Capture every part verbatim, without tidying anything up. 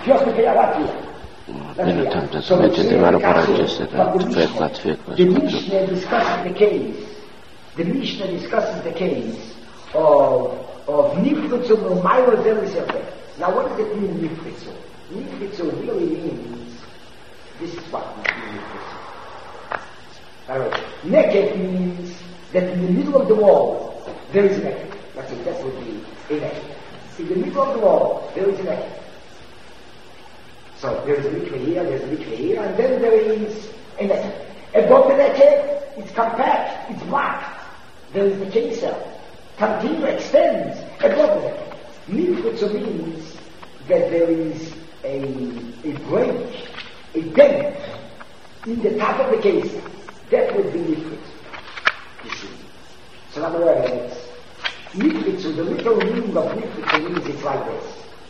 just to figure out here. Bine tam să merge de mare paragese, pe Latvia. The Mishnah discusses the case. The Mishnah discusses the case of of Nifritzu Mumayro Zelisefeh. Now, what does it mean, Nifritzu? Nifritzu really means this is what Nifritzu. Alright, naked means that in the middle of the wall there is a naked. That's it. That would be a naked. In the middle of the wall there is a naked. So there is a mikveh here, there is a mikveh here, and then there is a naked. Above the naked, it's compact, it's marked. There is the chaser. Continue, extends above the naked. Nifritzu means that there is a, a break, a dent in the top of the case. That would be Nifritzu. You see. So in other words, Nifritzu, the literal meaning of Nifritzu means it's like this.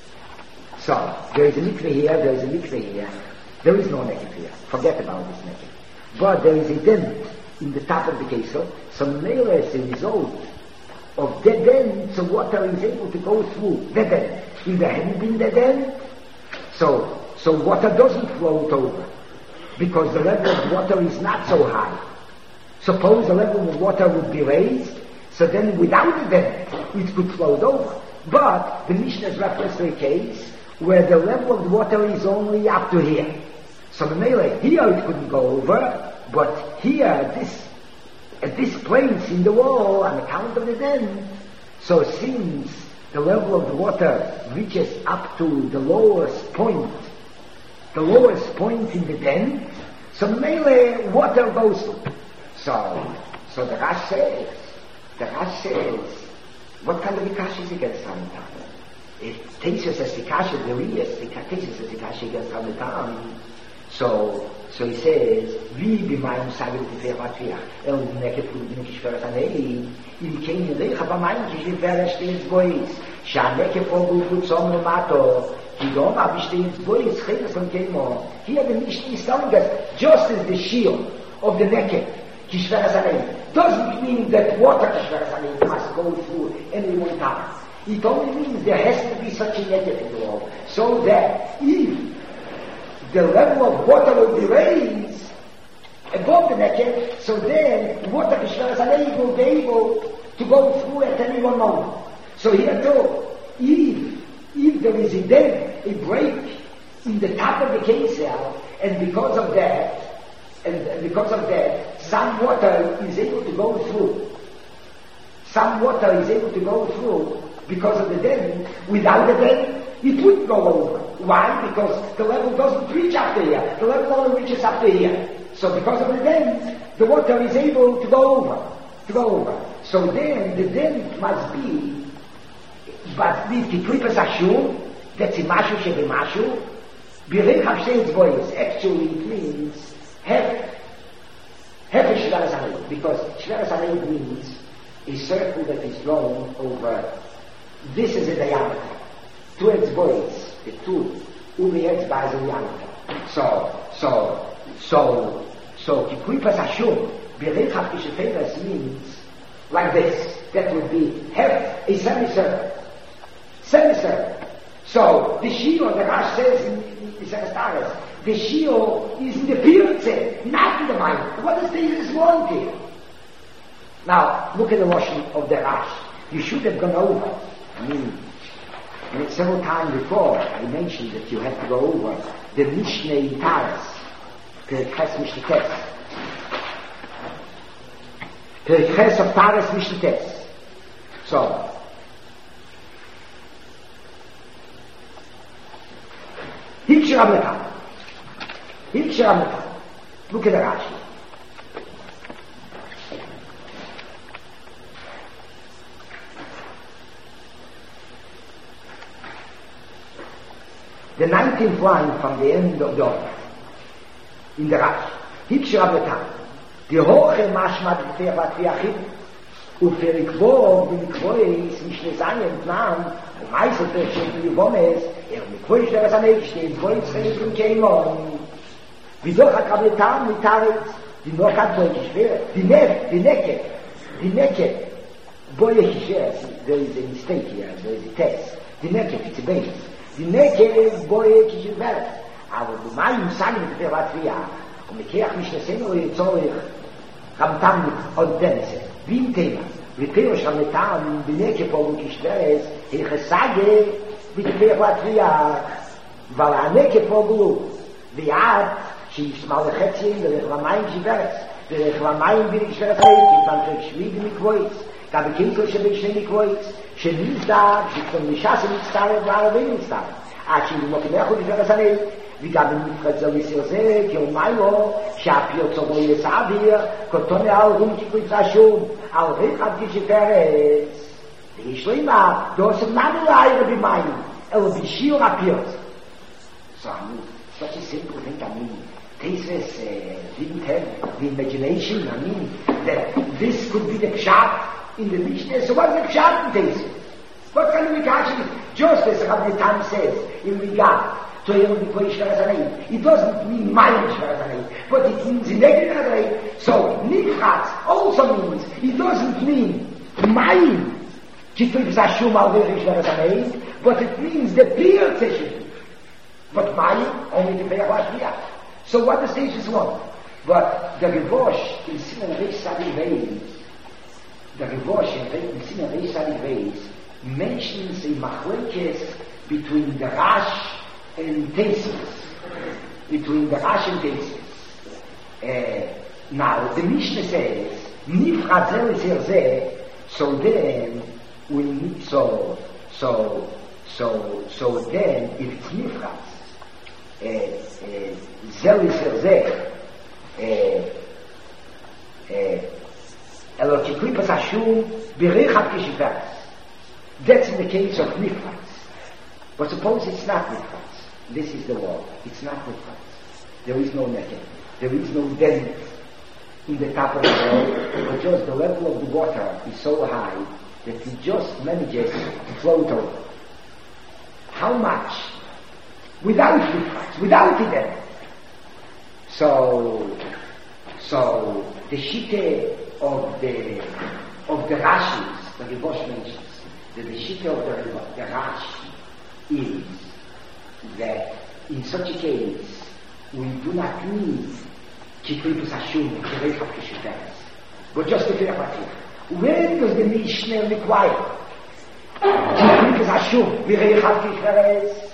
So, there is a mikveh here, there is a mikveh here. There is no naked here. Forget about this naked. But there is a dent in the top of the case. So, mere as a result of that dent, so water is able to go through that dent. If there hadn't been that dent, so, so water doesn't float over. Because the level of water is not so high. Suppose the level of water would be raised, so then without the dent, it could float over. But the Mishnah is reference to a case where the level of the water is only up to here. So the melee, here it couldn't go over, but here, this, at this place in the wall, on account of the dent, so since the level of the water reaches up to the lowest point, the lowest point in the dent, so melee, water goes through. So, so the Rash says, the Rash says, what kind of Vikash is against Hamitam? It takes us as Vikash of the Rias, it takes us as Vikash against Hamitam. So, so he says, Vi b'mayim sagil tifei Latvia, el neket fludim kishveres anei, im kein lecha b'mayim kishveres shteitz bois, sha'neket fogul kutzom lemato, kidom abishteitz bois, chenes from keimon. Here the Mishnah is telling us, just as the shield of the neket, kishveres anei, doesn't mean that water kishveres anei must go through any one time. It only means there has to be such a neket in the wall, so that if the level of water will be raised above the naked, so then water kishveres anei will be able to go through at any one moment. So here too, if, if there is a dent, a break in the top of the case cell, and because of that, and because of that, some water is able to go through. Some water is able to go through because of the dent. Without the dent, it wouldn't go over. Why? Because the level doesn't reach up to here. The level only reaches up to here. So because of the dent, the water is able to go over. To go over. So then the dent must be, but the Tikripas Ashur, that's a Mashu Shebe Mashu, Birech Hashem voice. Actually it means half, half a Shveres Anei, because Shveres Anei means a circle that is drawn over. This is a diameter. Two etzbois, the two, umi etzba is a diameter. So, so, so, so, Tikripas Ashur, Birech Hashem means like this. That would be half a semicircle. Semicircle. So, the Shiur, the Rash says in the Serastaris, the Shiur is in the Pirze, not in the mind. What does this want here? Now, look at the washing of the Rash. You should have gone over. I mean, and several times before, I mentioned that you have to go over the Mishnah in Taras, Perikhes Mishnetes. Perikhes of Taras Mishnetes. So, Hikshir Amlecha. Hikshir Amlecha. Look at the Rashi. The nineteenth line from the end of the order, in the Rashi, Hikshir Amlecha. The Hoche Mashmat Tifei Latvia Achim, Uferikvov, the Mikvois, Mishneh Zayin, Tnan, Meisel Pershim, Yuvomes, Er Mikvois, Shveres Anei, Shtei Dvois, Chenes from Keimon. Vidoch HaKabletam, Mitaretz, the Nokat Boy Kishveres, the Nev, the Neket, the Neket, Boy Kishveres, there is a mistake here, there is a test. The Neket, it's a base. Die Necke, boye, kishibert. Aber du mein sagen mit der Latria. Und ich kehre mich das hin, und ich soll ich Ramtam mit und Dense. Wie im Thema. Wie Theo schon mit Tam, die Necke, wo ich stress, ich sage, mit der Latria. Weil eine Necke, wo du, wie Art, sie ist mal ein Kätzchen, der ich war mein Schibert. Der ich war mein, bin ich schwer fähig, ich fand ich schwiegen mit Kreuz. Da bekinnt euch ein bisschen mit Kreuz. שניסדה, שכתוב נשאס ומצטרף וערבי מצטרף. עד שאילו לא כנך הוא נפרס עליהם, וגם נפחד זו לסיר זה, כי הוא מיילו, שהפיוצו בו יסעביר, כותוני על רום כקריצה שום, על ריחד כשפרס. ויש לו אימה, דורסם ננו לעיר במים, אלו בשיעור הפיוצו. So, I mean, such a simple thing, I mean, thesis uh, didn't have the imagination, I mean, that this could be the pshat, in the Mishnah, so what's the pshat in thesis? What kind of regard is just as Rabbi Tam says in regard to Erev Mikvah Shvarazanei? It doesn't mean Mayim Shvarazanei, but it means in Shvarazanei. So Nifratz also means it doesn't mean Mayim Kitvim Zashum Al Veri Shvarazanei, but it means the pure Teshuvah. But Mayim only the Be'er Vashviyah. So what does thesis want? But the Revosh in Siman Reish Sadi Veis, the Revosh in Siman Reish Sadi Veis mentions a machlekes between the Rash and Tesis. Between the Rash and Tesis. Uh, now, the Mishnah says, Nifrat zel zer zeh, so then, we need, so, so, so, so then, if it's Nifrat, zel zer zeh, elo kikripas hashum, berichat kishivas. That's in the case of Nifratz. But suppose it's not Nifratz. This is the wall. It's not Nifratz. There is no naked. There is no dent in the top of the wall. But just the level of the water is so high that it just manages to float over. How much? Without Nifratz. Without the dent. So, so the shite of the of the Rashis, the Revosh mentions, the Shita of the, the Rashi is that in such a case we do not need Kikripus Hashum, Kirech HaKishuteres, but just the Kirech. When does the Mishnah require Kikripus Hashum, Kirech HaKishuteres?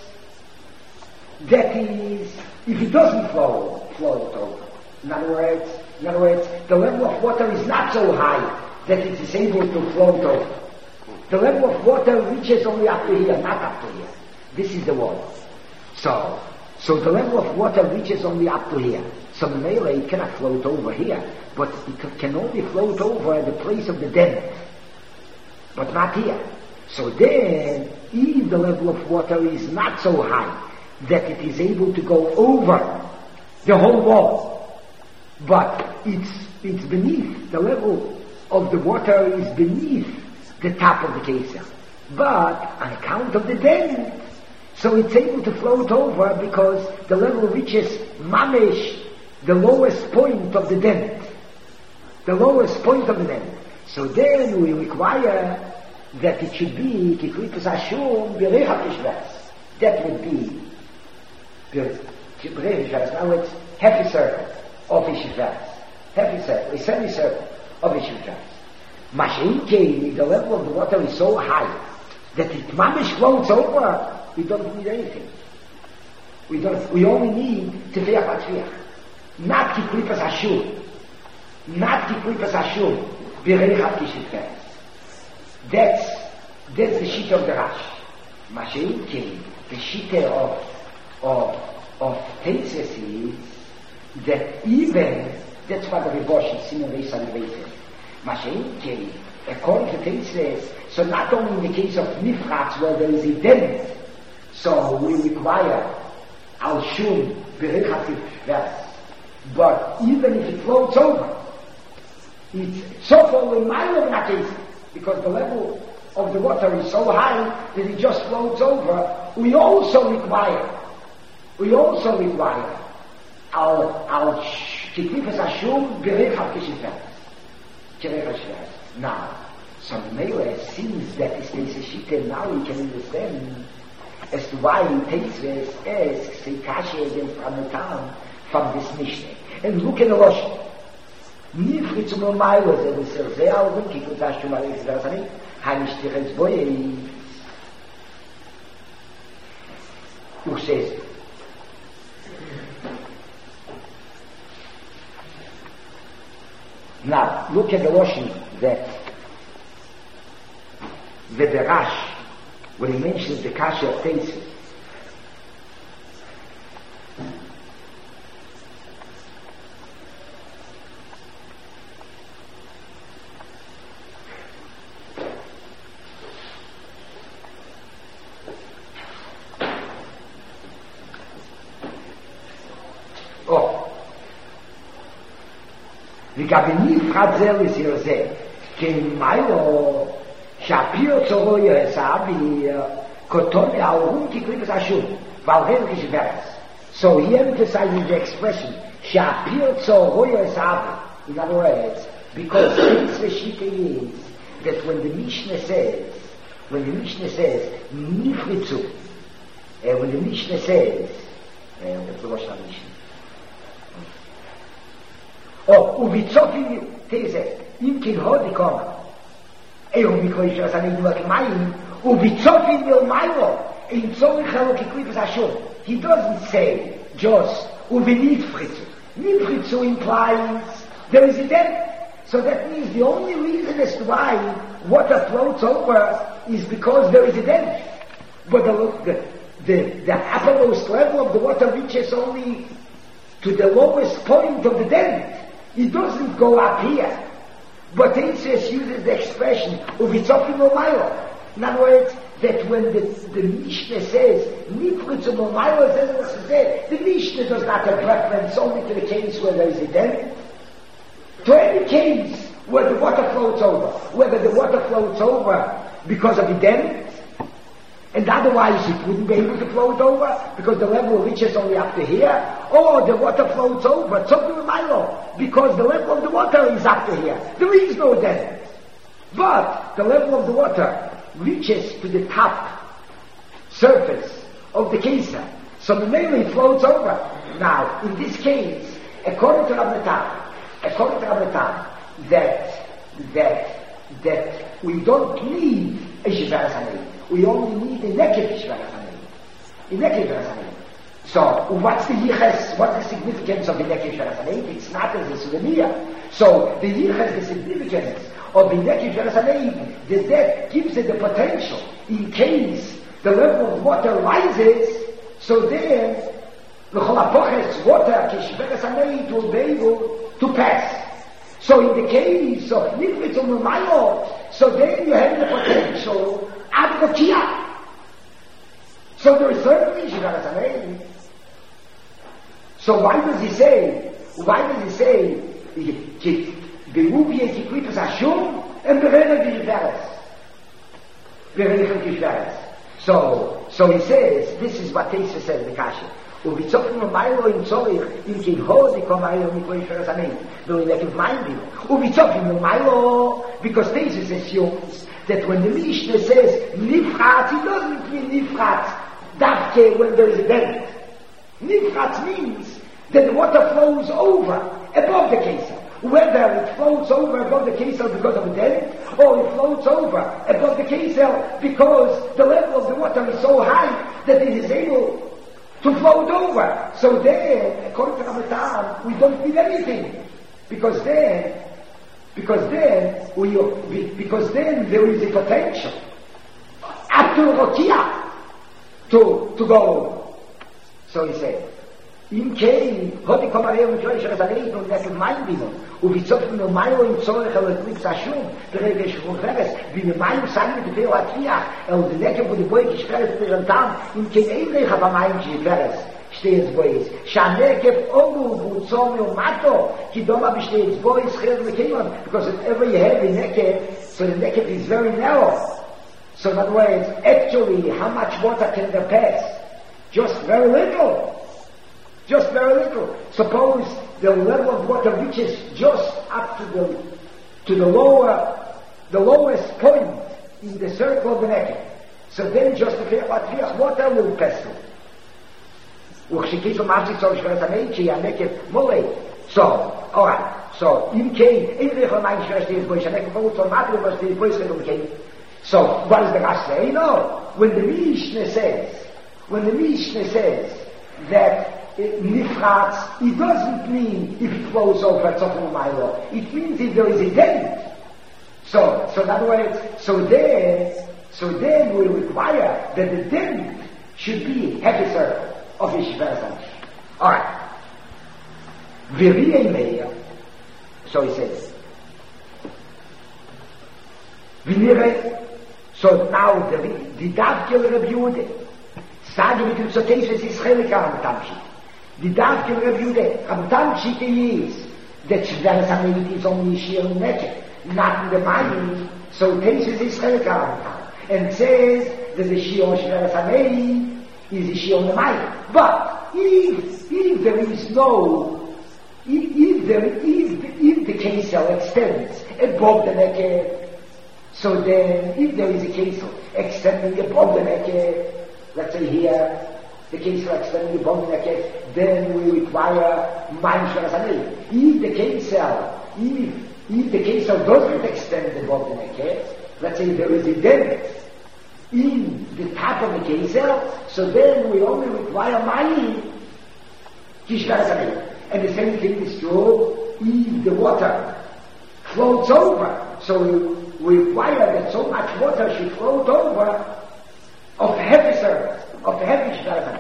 That is, if it doesn't flow, flow it over. In other words, in other words, the level of water is not so high that it is able to float over. The level of water reaches only up to here, not up to here. This is the wall. So, so the level of water reaches only up to here. So Mele, it cannot float over here, but it can only float over the place of the dent, but not here. So then, if the level of water is not so high that it is able to go over the whole wall, but it's it's beneath, the level of the water is beneath the top of the Keser, but on account of the dent, so it's able to float over because the level reaches mamish, the lowest point of the dent, the lowest point of the dent. So then we require that it should be Kikripus Hashum Berech HaKishvas. That would be Berech HaKishvas. Now it's half a circle of Ishvas, half a circle, a semicircle of Ishvas. Mashiach, the level of the water is so high that it mamish floats over. We don't need anything. We don't. We only need Tefeach Atfiach, not Kikripus Hashum, not Kikripus Hashum, Berech HaKishvas. That's that's the sheet of the Rash. Mashiach, the sheet of of of Tesis is that even that's what the Revosh is in the Reis. Mashiach, according to Tesis, so not only in the case of Nifratz where there is a dent, so we require Al Shum Berech HaKishvas, but even if it floats over, it's so far in my level case, because the level of the water is so high that it just floats over. We also require, we also require our our Kikripus Hashum Berech HaKishvas. Now, some Mele sees that this is a shita, now we can understand as to why Teisves asks say Kasha against Ramatam from this Mishnah. And look in the Rosh. Nifri zum Mailo, they will say, they are winking to Tash to Maris Versani, Hanish Tichels Boye. Who says, now, look at the Rosh that the Derash, when he mentions the Kasha of Teisves, וגם נפחד זה לסיר זה, כי מיילו שהפיר צורו יסעבי קוטון העורום כקליפס השום, ועל רב כשברס. So he emphasizes the expression, שהפיר צורו יסעבי. In other words, because this Reshita is that when the Mishnah says, when the Mishnah says, nifritzu, uh, when the Mishnah says, uh, what's the Rosh Mishnah? Oh, וביצופים תזה, אם כן הודי קומה, איהו מקרוי של הסנאים דווק מים, וביצופים ילמיילו, אין צורך הלו כקליפס השום. He doesn't say just, ובנפריצו. נפריצו implies there is a depth. So that means the only reason as to why water floats over is because there is a depth. But the, the, the, the uppermost level of the water reaches only to the lowest point of the depth. It doesn't go up here. But Teisves uses the expression, uvitzofim omaylo. In other words, that when the, the Mishnah says, nifritzum omaylo, the Mishnah does not have reference only to the case where there is a dent. To any case where the water floats over, whether the water floats over because of the dent, and otherwise it wouldn't be able to float over because the level reaches only up to here, or the water floats over because the level of the water is up to here. There is no dent. But the level of the water reaches to the top surface of the Kesar. So the mainly floats over. Now, in this case, according to Rabbi Tam, according to Rabbi Tam, that, that, that we don't need a Shivar Sanei. We only need a Nekef Shivar Sanei. A Nekef Shivar Sanei. So, what's the yiches, what's the significance of the Nekef Shivar Sanei? It's not as a souvenir. So, the yiches, the significance of the Nekef Shivar Sanei, that that gives it the potential, in case the level of water rises, so then, the Cholapoches water, Kishver Sanei, will be able to pass. So in the case of Nifritz or Numayot, so then you have the potential Advokia. So there is certainly Shivar Sanei. So why does he say, why does he say, Berubie Kikwipus Hashum, and Berene Gishveres? Berene Gishveres. So, so he says, this is what Teisves says in the Kasha. וביצופים ומיילו עם צורך, אם כן הודי כמיילו מקוי שרס הנאים, ולא ילכב מים בינו. וביצופים ומיילו, because Teisves assumes that when the Mishnah says nifratz, it doesn't mean nifratz, davke when there is a dent. Nifratz means that the water flows over, above the Kesar. Whether it floats over above the Kesar because of a dent, or it floats over above the Kesar because the level of the water is so high that it is able to float over. So then, according to Ramadan, we don't need anything. Because then, because then, we, because then there is a potential up to Rokia to, to go. So he said, אם כן, הודי כמראה ומקרוי שרזנית ונדקת מים בינו, וביצופים ומיילו עם צורך על הקליפס השום, ברגע שחופרס, וממים סגנו דפיר להטפיח, אל דנקת ודבוי כשפרס ברנתם, אם כן אין לך במים כשפרס, שתי אצבויס, שהנקף אורו בוצו מאומתו, כי דומה בשתי אצבויס חיר וכיון, because if ever you have a nekef, so the nekef is very narrow. So in other words, actually, how much water can there pass? Just very little. Just very little. Suppose the level of water reaches just up to the to the lower, the lowest point in the circle of the neck. So then just the fear what fear water will pass through. וכשכיסו מפסיק צור שפרת המי, שיענקת מולי. So, alright. So, אם כן, אין דרך למים שפרשת יש בו, ישנק מפרו צור מטרו, אבל שתהיה פה ישנק ומכן. So, what does the Rash say? No. When the Mishnah says, when the Mishnah says that nifratz, it doesn't mean if it flows over tzofim u'maylo. It means if there is a dent. So, so in other words, so there, so then we require that the dent should be half a circle of the Shveras. Alright. V'riyei meir, so he says, v'nirei, so now the, the davke Reb Yehuda, sage mit dem Zoteis, es ist chelik am Tamshik. The davke Reb Yehuda, am Tamshik is, that Shveras HaMeit is only Shir Neket, not in the mind, so Teis is chelik am Tam, and says that the Shir Shveras HaMeit is the Shir on the mind. But if, if there is no, if, if there if, if the Kesel extends above the Neket, so then, if there is a case of extending above the neck, let's say here, the case of extending above the neck, then we require Mayim Shveras HaMeit. If the case of, if, if the case of doesn't extend above the neck, let's say there is a dent in the top of the case, so then we only require Mayim Shveras HaMeit. And the same thing is true if the water floats over, so we we require that so much water should float over of heavy surface, of heavy Shveras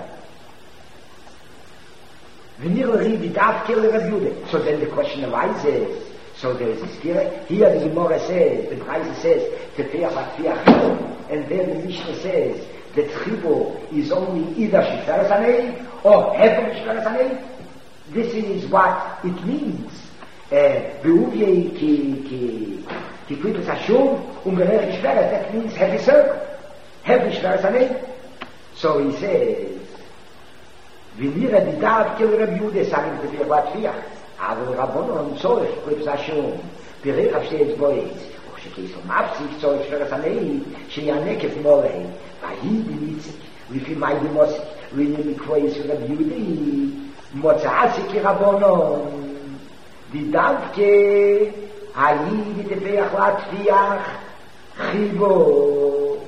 HaMeit. So then the question arises, so there is a spirit, here the Gemara says, the Braisa says, Tefeach Atfiach Chibur, and then the Mishnah says, that Chibur is only either Shveras HaMeit or heavy Shveras HaMeit. This is what it means. Beuvye ki, ki, ki Krippus Hashum, um Gerech Shveras, that means heavy circle. Heavy Shveras HaMeit. So he says, V'nira didav kil Reb Yehuda, sagim tefir batfiach, avol Rabbonon tzorech Krippus Hashum, pirech avshteiz boetz, וכשכיסו מפסיק צורך Shveras HaMeit, שיענק את מורי, והיא בניציק, לפי מי דמוסיק, ויהיה מקוויס Reb Yehuda, מוצאסי כרבונון, די דווקא היי תפח להטפיח חיבור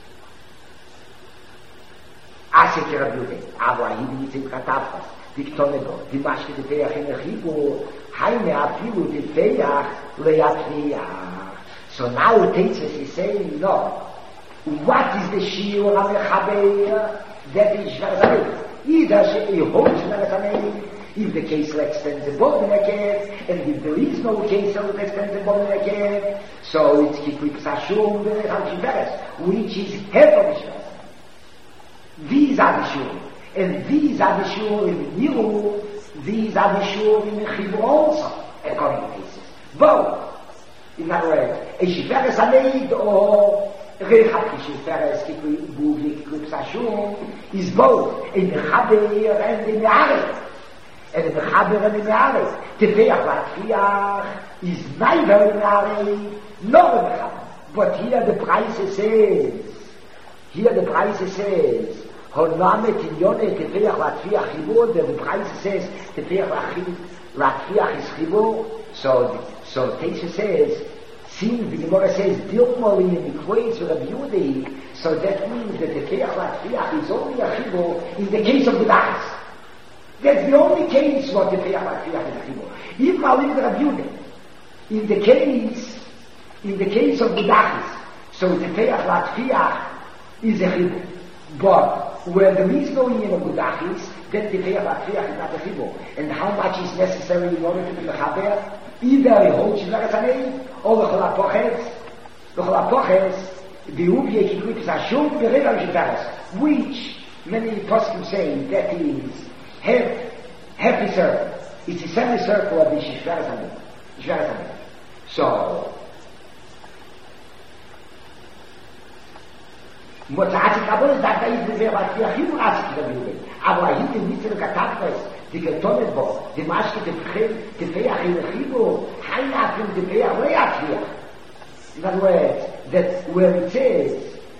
עשי כרב יהודה אבל היי ניצים כתפס תקטונה בו די משקי תפח אין החיבור היי מאפילו תפח להטפיח. So now Teitses is saying, no, what is the shiur HaMechaber that is Shveras HaMeit? Either she holds Shveras HaMeit if the case extends above the neck, and if there is no case that extends above the neck, so it's Krippus Hashum which is half of the Shveras. These are the Shur, and these are the Shur in the Niru, these are the Shur in the Chibur also, according to cases. Both. In other words, a Shveras HaMeit or Rechat Shveras Krippus Hashum is both in the Chaber and in the Aretz. And the Chaber and the Aretz, Tefeach Latfiach is neither in the Aretz nor in the Chaber. But here the price says, here the price says, Honame Tinyone Tefeach Latfiach Chibur, the price says, Tefeach Latfiach is Chibur. So, so Teisha says, since the Gemara says, Dilmoli in the Kveiz of Reb Yehuda, so that means that Tefeach Latfiach is only a Chibur in the case of the Dachs. That's the only case what the Tefeach Latfiach is a Chibur. If I leave the Reb Yehuda, in the case, in the case of the Dachs, so Tefeach Latfiach is a Chibur. But where there is no union of the Dachs, then Tefeach Latfiach is not a Chibur. And how much is necessary in order to be a Chaber? Either he holds Shveras HaMeit or the Chol HaPoches, the Chol HaPoches, the Uvye ki Krippus Hashum, the Reda Shveras, which many poskim say that is half, half a circle. It's a semicircle of the Shveras HaMeit. Shveras HaMeit. So, Motzatzik Kabbalah is that there is the Vervatfiach Chibur Asik Reb Yehuda. Aber he did nicht zu Katapes, die getonet bo, die Maschke Tefeach in Chibur, Hainat in Tefeach Leatfiach. In other words, that where it says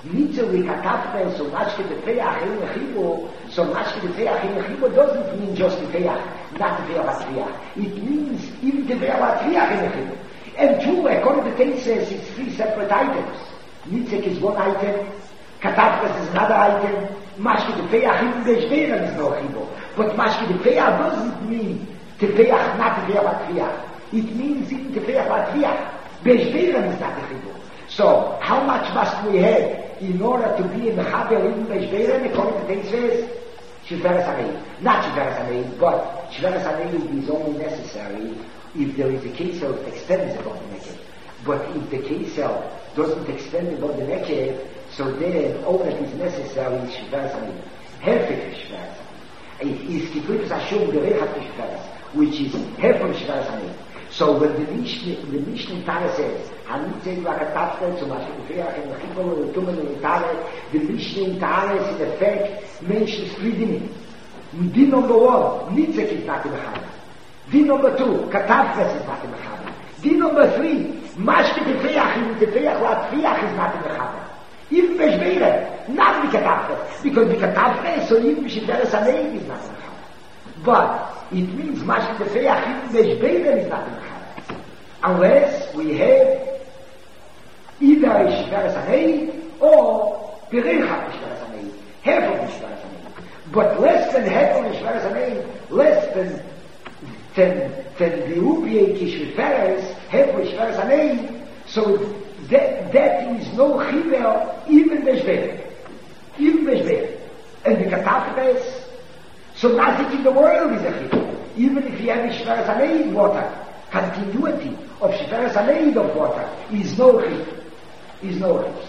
Nicht so wie Katafre, so Maschke de Feach in the Chibo, so Maschke de Feach in the Chibo doesn't mean just the Feach, not the Feach Feach. It means even the Feach Feach in the Chibo. And two, according to Tate says, it's three separate items. Nitzek is one item, Katafre is another item, Maschke de Feach in the Shveren is no Chibo. But Maschke de Feach doesn't mean the Feach, not the Feach Feach. It means even the Feach Feach. Beshveren is not the Chibo. So, how much must we have in order to be in the Chaber in Beshveren, according to Tate says? Shveres Hanei. Not Shveres Hanei, but Shveres Hanei is only necessary if there is a Kesel that extends above the Neked. But if the Kesel doesn't extend above the Neked, so then all that is necessary is Shveres Hanei. Hefek is Shveres Hanei. It is Kipritus Hashum Gerechat Shveres, which is Hefek Shveres Hanei. So when the Mishnah, the Mishnah Tara says, Hanitze Vakatafre, so much in the Feach, and the Chibol, and the Tumen, and the Tara, the Mishnah Tara is in effect mentions three dinim. Din number one, Nitzek is not in the Chana. Din number two, Katafres is not in the Chana. Din number three, Mashke the Feach, in the Feach, what Feach is not in the Chana. Even Beshvere, not the Katafres, because the Katafres, so even Beshvere Sanei is not in the Chana. But it means Mashke the Feach, even Beshvere is not in the Chana. Unless we have either a Shveres Hanei or Gerechat Shveres Hanei, half of the Shveres Hanei. But less than half of the Shveres Hanei, less than than than the Upiei Shveres, half of the Shveres Hanei, so that, that is no Chiber, even Beshvere. Even Beshvere. And the Katafres, so nothing in the world is a Chiber. Even if you have a Shveres Hanei in water, continuity of Shveres Hanei of water is no Chiber. Is no Chiber.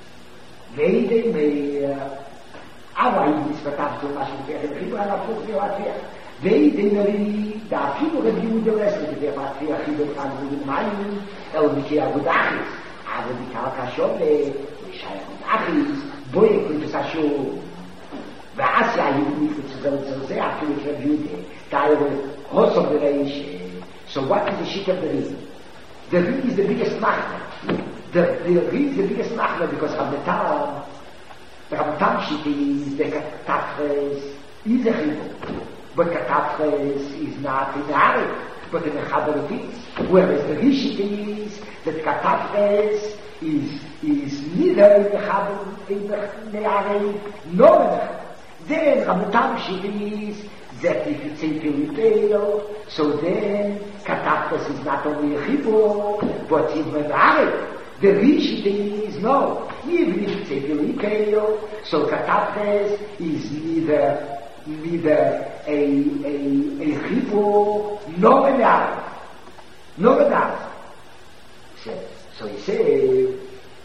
Veide Meir, aber ich ist verkauft so was in der Chiber, aber auch für Latvia. Veide Meir, da viele Review der Rest, der Latvia Chiber an den Main, el Mikia Gudachis, aber die Kalka Shove, die Shaya Gudachis, Boye Kuntusashu, Vaasya Yudif, so sehr viele Review, da er Hossov Bereish. So what is the shit of the Ri? The Ri is the biggest machna. The, the Ri is the biggest machna because Ramnetam, the Ramnetam shit is the Katafres is a Chibo. But Katafres is not in the Ari, but in the Chaber it is. Whereas the Ri shit is that Katafres is, is neither in the Chaber, in the Ari, nor in the Chaber. Then Ramnetam shit is that if it's a Filipino, so then Katafres is not only a Chibo, but in the Ari. The Rishit is no. Even if it's a Filipino, so Katafres is neither neither a a a Chibo nor an Ari. Nor an Ari. So, so he said,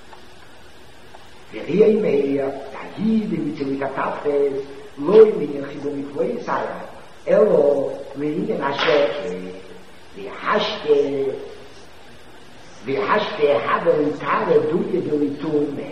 V'riyei Meir, Tahid mitzvah Katafres, Loi min Chibo mikvoi Yisaya, Elo min Hashem, V'hashte, V'hashte haben Tare duye doitume,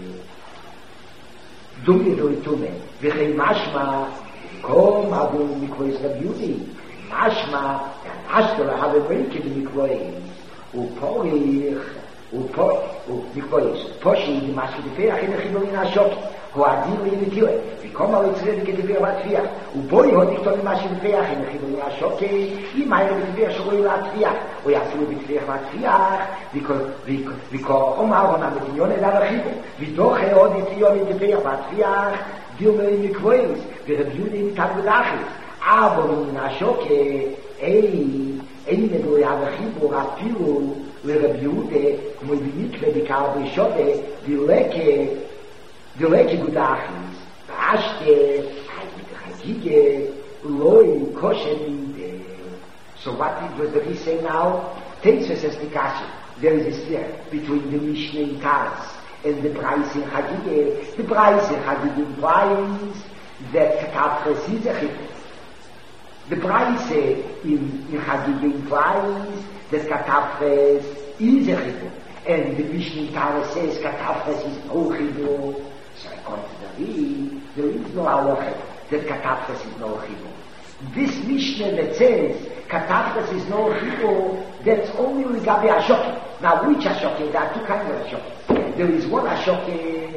duye doitume, V'chei mashma, Kom abu mikvoi Rabbi, mashma, Hashte haben Reke mikvoi, Uporich, Uporich, Poshi di Mashke di Feach in the Chibo in Hashoki, Ho adin li nikile, V'kom al Yitzred ke di Feach Latvia, Uboi ho dikton di Mashke di Feach in the Chibo in Hashoki, Im ayre di Feach shogoi Latvia, O yafilu di Feach Latvia, V'ko omar hona metinione da Chibo, V'doche ho di Tione di Feach Latvia, Dilme in Mikvois, V'rebiune in Tagudachis, Abo in Hashoki, Ei, Ei medo ya Chibo, Rafilu, L'Rabbi Yehuda, moi b'mikve b'kar b'shode, v'leke, v'leke gudachis, v'ashte, hagige, loi kosher. So what does the Ri say now? Teitzus es Nikashi. There is a sphere between the Mishnah in Taras and the Brais in Hagige. The Brais in Hagige implies that Katafres is a Chibo. The Brais in, in Hagige implies that Katafres is a Chibo, and the Mishnah Tara says Katafres is no Chibo. So according to the Ri, there is no halacha that Katafres is no Chibo. This Mishnah that says Katafres is no Chibo, that's only Ligabi Ashoki. Now which Ashoki? There are two kinds of Ashoki. There is one Ashoki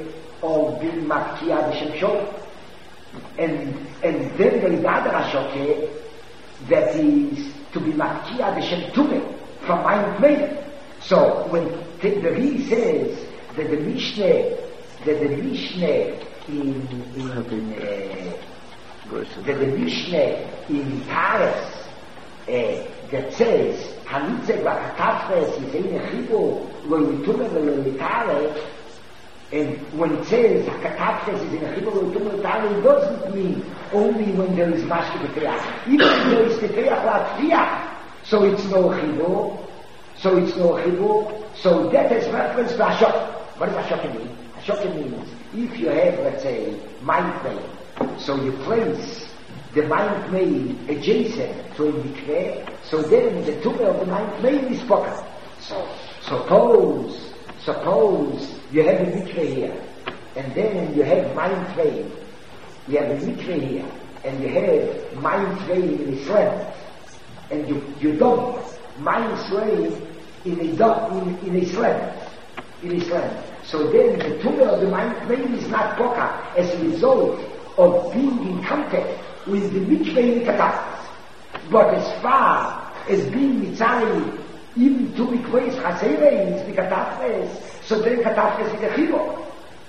of being Maktia the Shemshol. And, and then there is the other Ashoke that is to be Maktia the Shemtume from Ein Pnei. So when the, the Ri says that the Mishnah, that the Mishnah in, in, in uh, that the Mishnah in Tares uh, that says Hanitzek v'Chatafres is ein echibo lo yitume v'lo yitare, and when it says Chatafres is ein echibo lo yitume v'lo yitare, it doesn't mean only when there is mashke b'treach. Even if there is tefeach l'atfiach, so it's no echibo, so it's no echibo, so that is reference to Ashok. What does Ashok mean? Ashok means if you have, let's say, mind plane, so you place the mind plane adjacent to a mikveh, so then the tumor of the mind plane is spoken. So suppose, suppose you have a mikveh here, and then you have mind plane. You have a mikveh here, and you have mind plane in a slant, and you you don't mind plane in a dot in, in a slant, in a slant. So then the tumor of the mind plane is not poka as a result of being in contact with the mikveh in Katafres. But as far as being mitzari, even two mikvehs chaseira is the Katafres, so then Katafres is a chilo.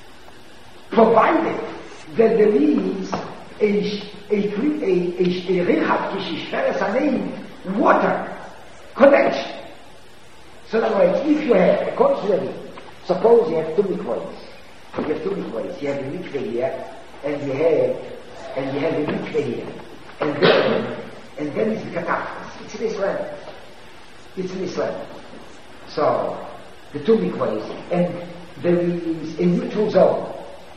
Provided that there is a a a a rechav kishishveres anein water connection. So in other words, if you have, according to the suppose you have two mikvahs. You have two mikvahs. You have a mikveh here, and you have, and you have a mikveh here, and then, and then it's the Katafres. It's in Israel. It's in Israel. So the two mikvahs, and there is a neutral zone.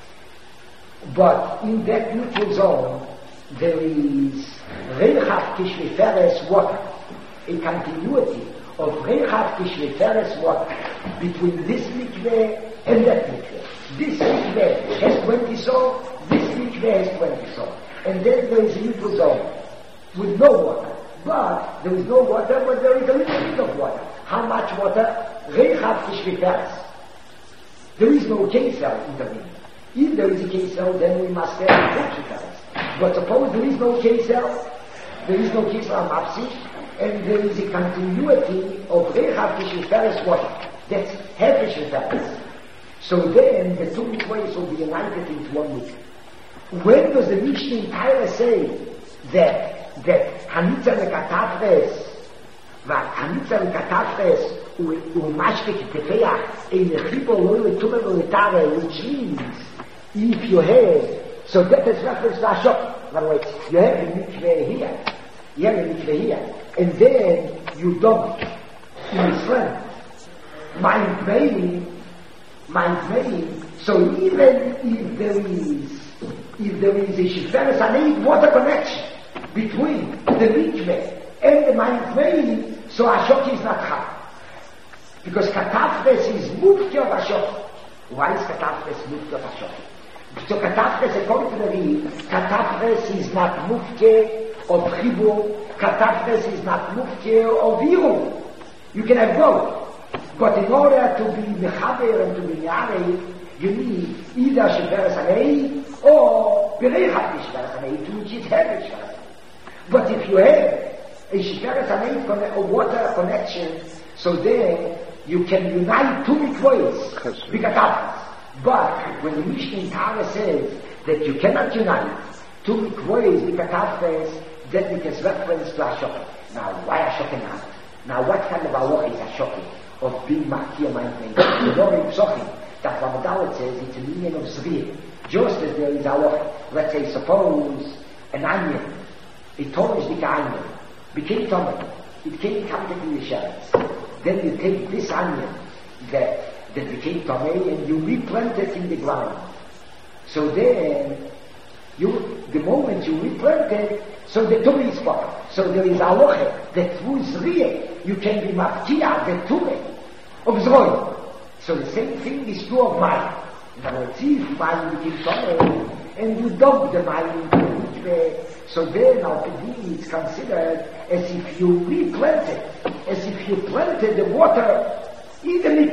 But in that neutral zone, there is reichav kishviferes water, a continuity of reichav kishviferes water between this mikveh and that mikveh. This mikveh has twenty soul, this mikveh has twenty soul. And then there is a neutral zone with no water. But there is no water, but there is a little bit of water. How much water? Reichav kishviferes. There is no K-cell in the middle. If there is a K-cell, then we must have kishviferes. But suppose there is no K-cell, there is no K-cell mapsich, and there is a continuity of reichav kishviferes water. That's half kishviferes. So then the two mikvahs will be united into one mikvah. When does the Mishnah in Torah say that that Hanitza lekatafres, that Hanitza lekatafres umashke kitefeach ein echibo lo letume lo letare, which means if you have, so that is reference to Ashok. In other words, you have a mikveh here, you have a mikveh here, and then you dump in Israel. Mind made, mind made. So even if there is, if there is a shiferes aneid water connection between the mikveh and the mind made, so Ashok is not hard. Because Katafres is mufti of Ashok. Why is Katafres mufti of Ashok? So Katafres, according to the Ri, Katafres is not mufti of Chibur, Katafres is not mufti of Yiru. You can have both. But in order to be Mechaber and to be Me'arei, you need either Sheferes Anei or Bereichat Sheferes Anei, to which it has Sheferes. But if you have a Sheferes Anei, a water connection, so then you can unite two mikvahs, Katafres. But when the Mishnah in Torah says that you cannot unite two mikvahs, Katafres, that it is reference to Ashok. Now, why Ashok not? Now, what kind of halacha is Ashok? Of being Makir Mind. The Lord in Psochim, that Ramadalit says it's a union of Zvir. Just as there is halacha. Let's say, suppose an onion, a Torah-dik onion, became Tomei, it came counted in the shells. Then you take this onion that that became Tomei and you replant it in the ground. So then, you, the moment you replant it, so the Tumei is spoken. So there is halacha that through Zriyah you can be Mafkia, the Tumei of Zroy. So the same thing is true of mind. In other words, if mind became Tomei and you dug the mind into the mikveh, so then our Pedi is considered as if you replanted, as if you planted the water in the mikveh.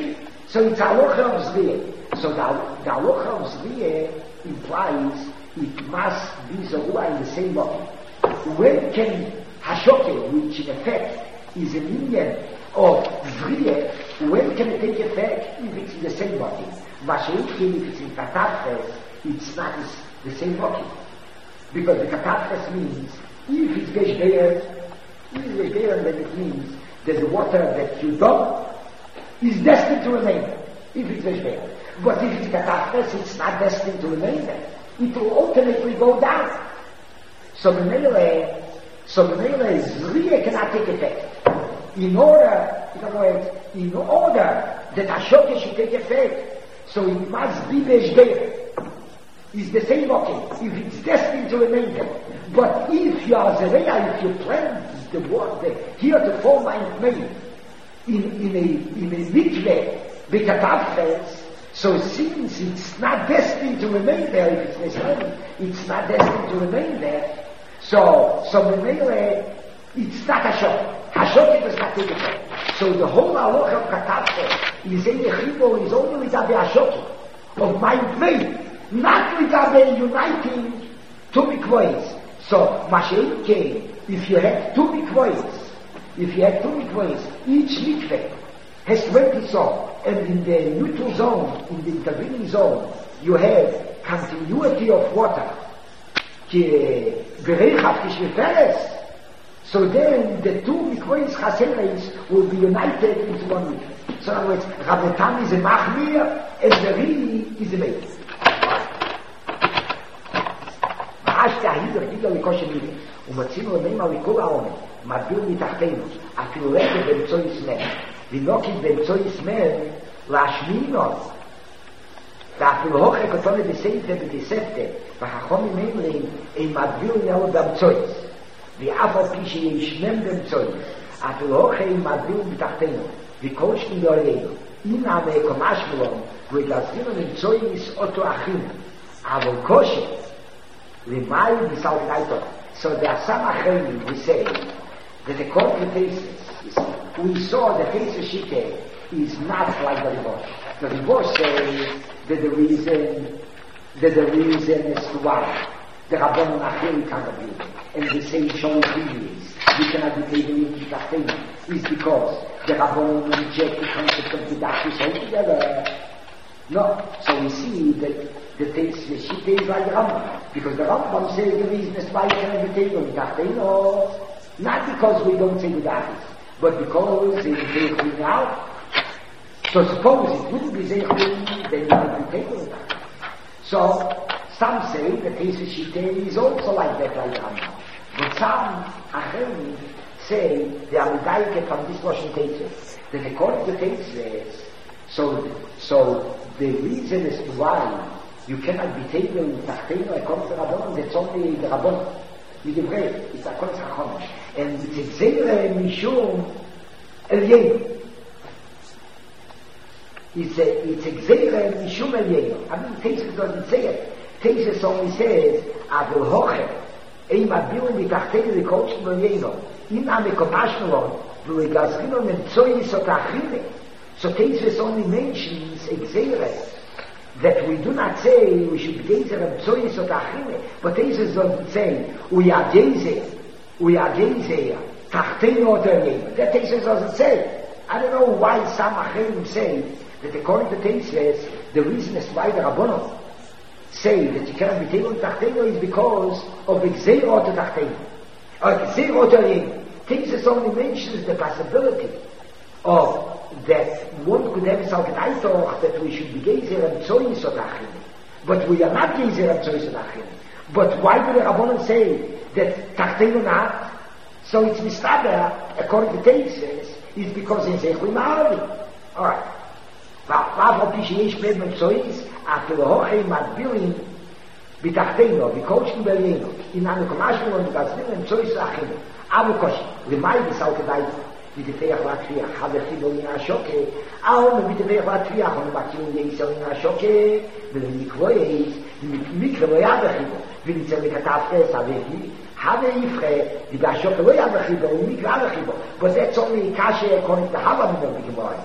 So it's halacha of Zriya. So the, the halacha of Zriya implies it must be Zorua in the same way. When can Hashoke, which in effect is an Indian of Zriya, when can it take effect if it's in the same body? Mashiach, if it's in Katafres, it's not the same body. Because the Katafres means, if it's Veshbeer, if it's Veshbeer, then it means that the water that you dump is destined to remain there, if it's Veshbeer. But if it's Katafres, it's not destined to remain there. It will ultimately go down. So the Mele, so the Mele, Zriya cannot take effect. In order, in other words, in order that Hashoke should take effect, so it must be Veshbeer. It's the same okay, if it's destined to remain there. But if you are Zereya, if you plant the water here to form and made in, in a in a mikveh, Bekatafres, so since it's not destined to remain there, if it's necessary, it's not destined to remain there, so so the Mele, it's not Hashoke. Hashoke does not take effect. So the whole halacha of Katafres is a Yechibo is only with the Hashoke of my faith. Not with uniting two mikvahs. So, Mashiach came, if you have two mikvahs, if you have two mikvahs, each mikvah has twenty souls, and in the neutral zone, in the intervening zone, you have continuity of water. So then the two mikvahs chaseres will be united into one mikvah. So in other words, Rabotam is a machmir, and the Ri is a mate. Ashta ahid of Tigla Likoshe ומצאינו למימה לכל העומד, מדביר מתחתנו, אפילו רגע באמצעו ישמר, ונוקית באמצעו ישמר, להשמיענו, ואפילו הוכק אותו לבסייפה בדספתה, וחכום ממנו אין מדביר נאו באמצעו, ואף על פי שישמם באמצעו, אפילו הוכק אין מדביר מתחתנו, וכל שני יורינו, הנה המקומש מלום, וגזרינו למצוא אותו אחינו, אבל קושי, למעי בסלגייתו. So there are some Achrenim who say that according to Tesis, we saw the Tesis Shite is not like the Ribosh. The Ribosh says that the reason, that the reason is why the Rabbanon Achrenim cannot be, and they say Shon Biblis, you cannot be taken into Tachtenim, is because the Rabbanon reject the concept of Didactis altogether. No. So we see that the Tesis Shite is like the Rambam. Because the Rambam says the reason is why you cannot be taken with Tachteino, not because we don't say the Dachis, but because it's Zeichli now. So suppose it wouldn't be Zeichli, then you would be taken with Tachteino. So some say the Tesis Shite is also like that, like the Rambam. But some Achrenim say they are medayek from this Russian Tesis, that according to Tesis, so so the reason is why you cannot be taken with Tachteino according to Rabbanon, that's only the Rabbanon. With the bread, it's according to Chachomish. And it's a Gzeira Mishum Elyeinu. It's a, it's a Gzeira Mishum Elyeinu. I mean, Tesis doesn't say it. Tesis only says, Avil Hoche, Ein Mabiru Mitachteino L'Kolchim Elyeinu, Ina Mekomashmelon, V'Legazrino Nemtzoyi Sotachine. So Tesis only mentions a Gzeira, that we do not say we should be gazer of Tzoyis or Tachine, but Jesus doesn't say we are gazer, we are gazer, Tachtein or Teryein. That Jesus doesn't say. I don't know why some Achrenim say that according to Tesis, the reason is why the Rabbanon say that you cannot be taken Tachtein is because of Gzeir or Tachtein, or Gzeir or Teryein. Tesis only mentions the possibility of that one could have Salgedaitoch that we should be Gezer and Tzoyis or Tachine. But we are not Gezer and Tzoyis or Tachine. But why do the Rabbanon say that Tachtein or not? So it's Mistaber, according to Tesis, is because in Zeichli Ma'ari. Alright. Vav Opi Sheyesh Med Med Tzoyis, after the Hochei Madbirin, B'Tachteino, B'Kolchim B'Elyeino, in Amikomashim and B'Gazmin and Tzoyis Achim. Avu Koshi, L'mai B'Salgedaitoch. Mit der Feach Latvia, habe ich die in Ashoke, auch mit der Feach Latvia, und Martin Jesu in Ashoke, mit dem Mikrois, mit Mikroia bechibo, wenn ich mit Katafes habe ich, habe ich frei, die Ashoke Loia bechibo, und Mikroia bechibo, but that's only Kashe according to Hava Middle Geboren.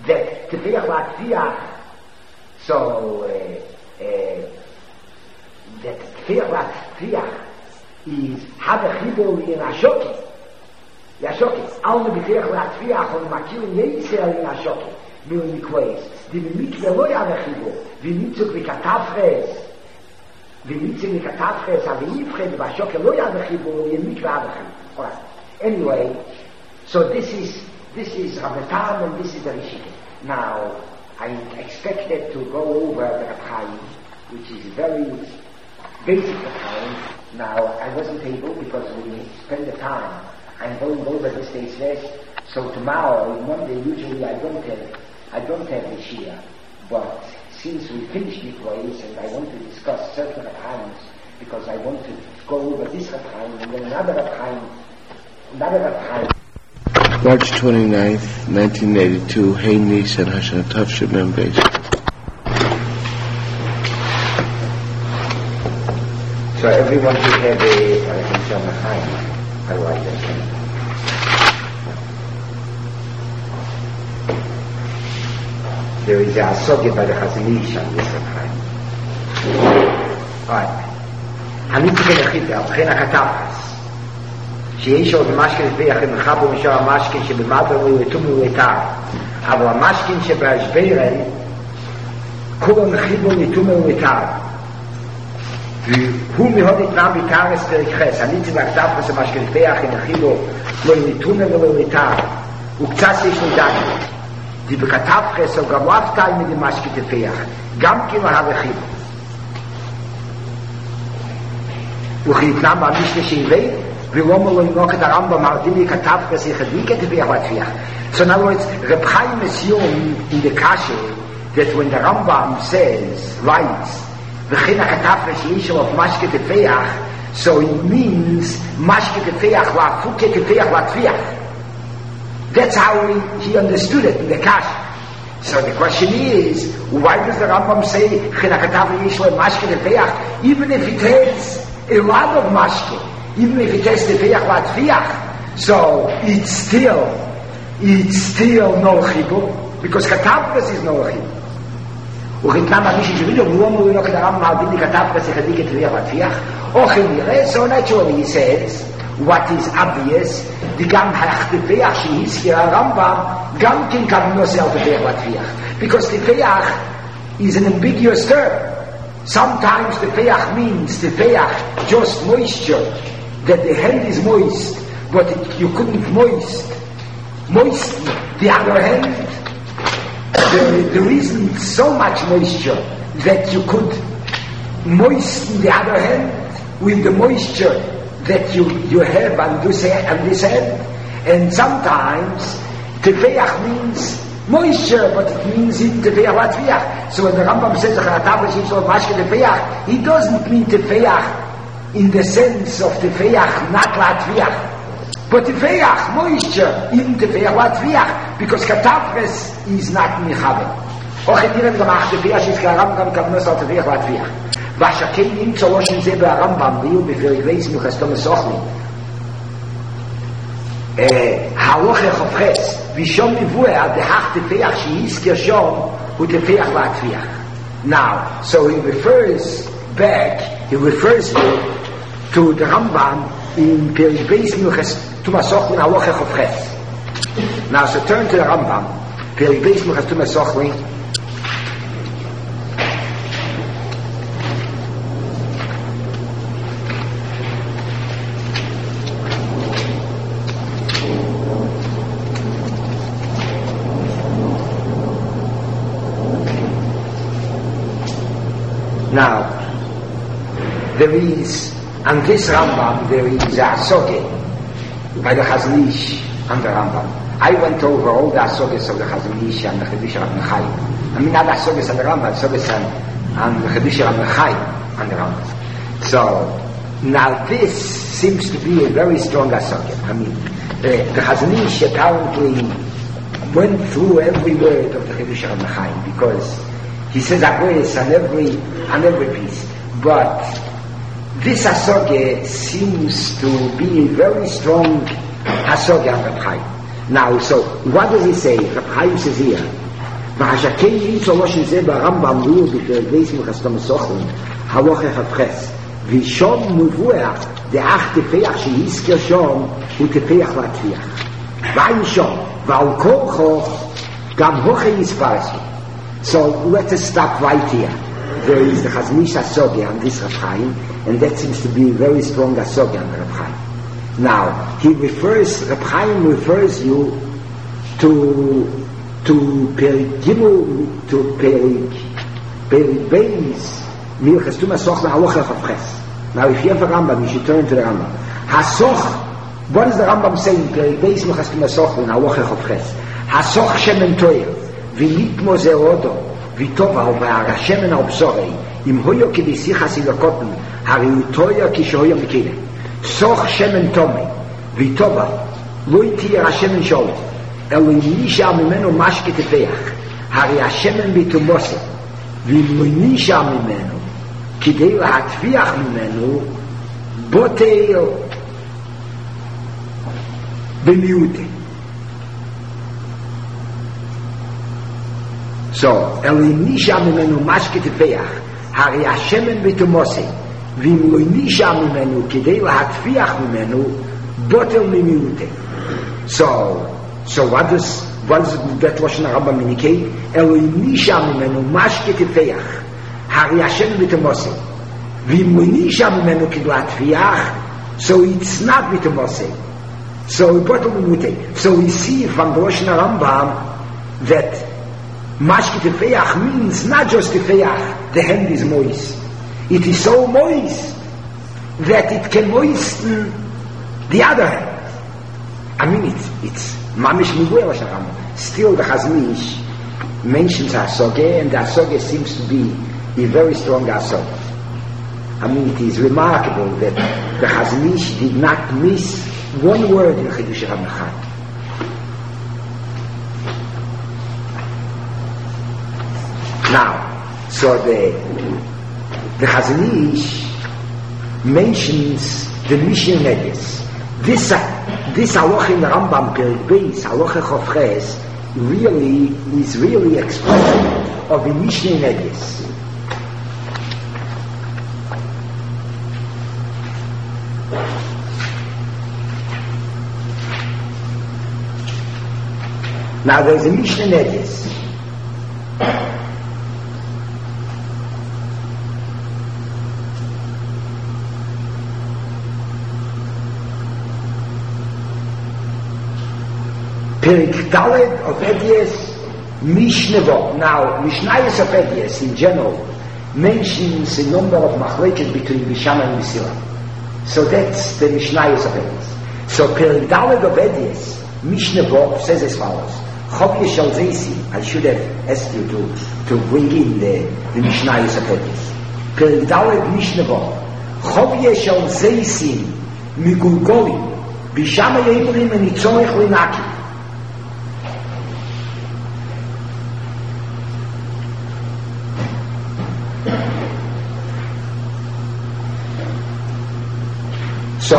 that Tefeach Latfiach, so, uh, uh, that Tefeach Latfiach is have a chibur in Ashoki. Ashoki. Only Tefeach Latfiach on Makir Yisrael in Ashoki. Mil Mikweis. The Mikve lo have a chibur. The Mitzuk Mikatafres. The Mitzuk Mikatafres have a Yifred. The Ashoki lo have a chibur. The Mikve have a chibur. Alright. Anyway, so this is this is Rabbeinu and this is the Rishike. Now, I expected to go over the Rabbeinu, which is very basic Rabbeinu. Now, I wasn't able because we spend the time. I'm going over this day's less. So tomorrow, Monday, usually I don't have I don't have the Shia. But since we finished it ways, and I want to discuss certain Rabbeinu, because I want to go over this Rabbeinu and then another Rabbeinu. March twenty-ninth, nineteen eighty-two, Hey Nis and Hashanah Tov Shemem Beis. So everyone should have a Hashanah Chaim. Otherwise they can. There is a Asogya by the Chazanish on this Chaim. Alright. Hamitzvah Nechita, Abchena Katafas. שיש עוד משכן תפייח עם מחבו משור המשכן שבמטר הוא יתום ויתר אבל המשכן שבהשברן כולו מחיבו יתום ויתר והוא מאוד יתנם ביתרס פרק חס הניצי והכתפס המשכן תפייח עם מחיבו לא יתום ולא יתר וקצת יש נדק די בכתב חס או גם לא אבטל מדי משכן תפייח גם כאילו הרחיבו וכי יתנם במשכן שהביא ולמה לא ינוק את הרמב"ם מרדיני כתב כזה חדיקה תפייח לתפיח. So in other words, Reb Chaim assumed in the Kasha that when the Rambam says, writes, וכן הכתב שיש of משקה תפייח, so it means משקה תפייח להפוקה תפייח לתפיח. That's how he, he understood it in the Kasha. So the question is, why does the Rambam say, וכן הכתב שיש of משקה תפייח, even if it has a lot of משקה? Even if it has tefeach latfiach, so it's still, it's still no chibur, because katavkas is no chibur. וכתנם המישהו שבילו, והוא אומר לו כדרם מעלבין לי katavkas יחדי כתפeach latfiach, אוכל נראה, so naturally he says, what is obvious, גם התפeach שהזכיר הרמב"ם, גם כן כוונוסי על תפeach latfiach, because tefeach is an ambiguous term. Sometimes tefeach means tefeach just moisture, that the hand is moist, but it, you couldn't moist, moisten the other hand. There, there isn't so much moisture that you could moisten the other hand with the moisture that you, you have on this, on this hand. And sometimes tefeach means moisture, but it means it tefeach latfiach. So when the Rambam says tefeach, he doesn't mean tefeach in the sense of tefeach, not latviach, but tefeach, moisture, in tefeach latviach, because katavres is not michaber. Ochet direm gamach tefeach is karambam kavnos al tefeach latviach. Vashakein im tzoloshin ze be'arambam liu b'firik veis nuchastom esochli. Haloche chofches vishom nivue al dehach tefeach sheizker shom hu tefeach latviach. Now, so he refers back, he refers to to the Rambam in Perek Beis Milches Tumasochlin Haloche Chofches. Now, so turn to the Rambam, Perek Beis Milches Tumasochlin. Now, there is, on this Rambam, there is a Asoge by the Chazanish and the Rambam. I went over all the Asoges of the Chazanish and the Chedush Rabbi Chaim. I mean, not the Asoges and the Rambam, Asoges and, and the Chedush Rabbi Chaim and the Rambam. So, now this seems to be a very strong Asoge. I mean, the, the Chazanish apparently went through every word of the Chedush Rabbi Chaim, because he says Agrees on every, on every piece. But this Hasoge seems to be a very strong Hasoge on Reb Chaim. Now, so what does he say? Reb Chaim says here, והשקי ימצא לא שזה ברמב"ם הוא בפרדייסים חסתום סוכן הלוך החפחס ושום מבואר דאח תפח שיזכר שום הוא תפח להטפיח ואין שום ועל כורחו גם הוכי יספרסו. So let us stop right here. There is the Chaznish Asogi on this Rav Chaim, and that seems to be a very strong Asogi on Rav Chaim. Now, he refers, Rav Chaim refers you to to Perik Gimel, to Perik Perik Beis, Milchas Tuma Soch Halocha Chavches. Now, if you have a Rambam, you should turn to the Rambam. Hasoch, what is the Rambam saying? Perik Beis Milchas Tuma Soch Halocha Chavches. Hasoch Shemen Toyer, V'nitmo Zerodo, V'tova V'ara Shemen Al-Bsorei, Im Hoyo Ki B'sichas Ilakotten, Hari Utoyer Ki Shoyo Mikile. Soch Shemen Tomei, V'tova, Lo Yitiyar HaShemen Sholet, Elo Nisha Mimenu Mashke Tefeach, Hari HaShemen B'tumose, V'lo Nisha Mimenu, Kidei L'hatfiach Mimenu, Boteil B'miute. So, Elo Nisha Mimenu Mashke Tefeach, Hari HaShemen B'tumose, V'im lo nisha mimenu kidei lahatfiach mimenu botel mimiute. So, so what does what does that Lashon Rambam indicate? Elo nisha mimenu mashke tefeach hari Hashem b'tomose. V'im lo nisha mimenu kidei lahatfiach, so it's not b'tomose. So botel mimiute. So we see from the Lashon Rambam that mashke tefeach means not just tefeach, the hand is moist. It is so moist that it can moisten the other hand. I mean, it's, it's mamish miguel sharam. Still the Chaznish mentions Asoge, and the Asoge seems to be a very strong Asoge. I mean, it is remarkable that the Chaznish did not miss one word in Chidush HaMechad. Now, so the The Chaznish mentions the Mishnah Neges. This this halacha in the Rambam Perik Beis halacha Chavches really is really expressive of the Mishnah Neges. Now there is a Mishnah Neges. Perik Daled of Edies Mishnevot. Now, Mishnayos of Edies in general mentions a number of machlekes between Bisham and Misila. So that's the Mishnayos of Edies. So Perik Daled of Edies Mishnevot says as follows. Chob Yeshal Zeisi. I should have asked you to, to bring in the, the Mishnayos of Edies. Perik Daled Mishnevot. Chob Yeshal Zeisi Migulgolim Bisham Yeibrim and Itzorech Linaki. So,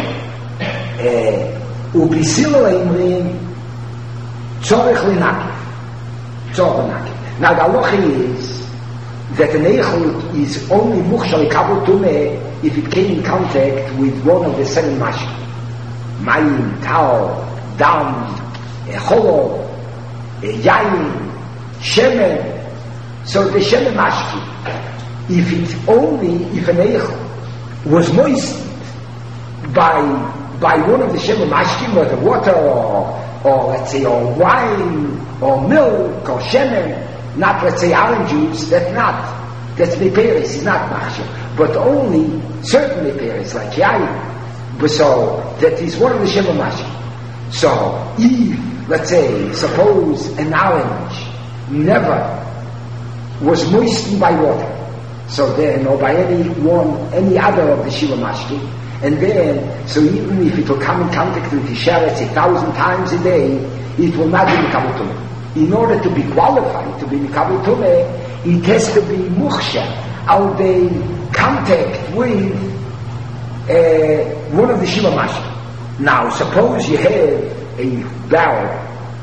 ubisilo imrim tzorech linakif. Tzorech linakif. Now the halacha is that an eichel is only muchshal ikabel tumeh if it came in contact with one of the seven mashkim. Mayim, tal, dam, cholo, yayin, shemen. So the shemen mashkim, if it only, if an eichel was moist by by one of the Shem Mashkim, or the water, or, or let's say, or wine, or milk, or shemen, not let's say orange juice, that's not, that's meperis, is not machshir, but only certain meperis, like yayin. But so, that is one of the Shem Mashkim. So, if, let's say, suppose an orange never was moistened by water, so then, or by any one, any other of the Shiva Mashkim, and then, so even if it will come in contact with the sheretz a thousand times a day, it will not be Mikabel Tumeh. In order to be qualified to be Mikabel Tumeh, it has to be muchsha, out the contact with uh, one of the Shiva Mashkim. Now, suppose you have a barrel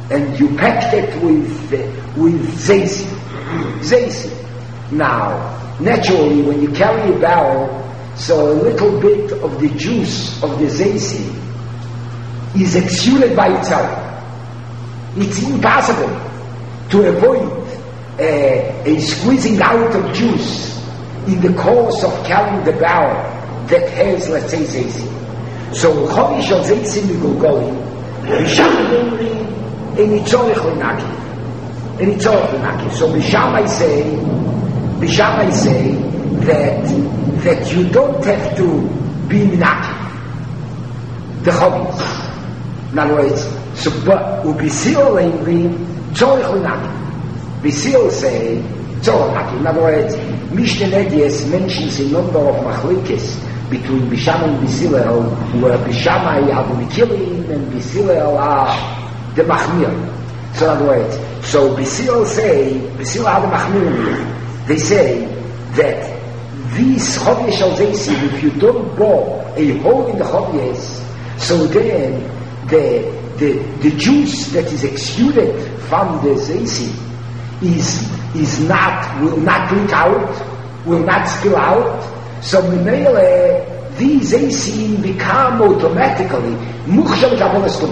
and you packed it with uh, with zaysi. Zaysi. Now, naturally, when you carry a barrel, so a little bit of the juice of the zaysi is exuded by itself. It's impossible to avoid uh, a squeezing out of juice in the course of carrying the barrel that has, let's say, zaysi. So, chovish of zaysi migulgolim, b'shamay in itzorich l'naki. In itzorich l'naki. So, b'shamay say, b'shamay say that that you don't have to be naki. The chovish. In other words, so, but u'b'sil l'ingri, tzorich l'naki. B'sil say, tzorich l'naki. In other words, Mishnah Nedies mentions a number of machlikis between Bisham and Bisilel, where Bishamai are the Mikilim and Bisilel are the Machmir. So in other words, so Bisilel say, Bisilel are the Machmir, they say that these Choviyesh al Zaysi, if you don't bore a hole in the Choviyesh, so then the, the, the juice that is exuded from the Zaysi is is not, will not leak out, will not spill out. So Mimele, these Asim become automatically Mukhshal Kabbalastum.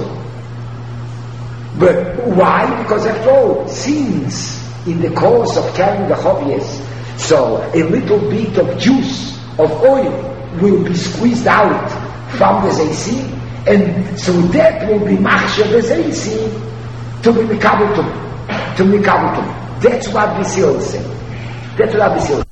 But why? Because after all, since in the course of carrying the Choviyesh, so a little bit of juice, of oil, will be squeezed out from the Zaysim, and so that will be Machshal the Zaysim to be Mikabutum, to Mikabutum. That's what Bisil said. That's what Bisil said.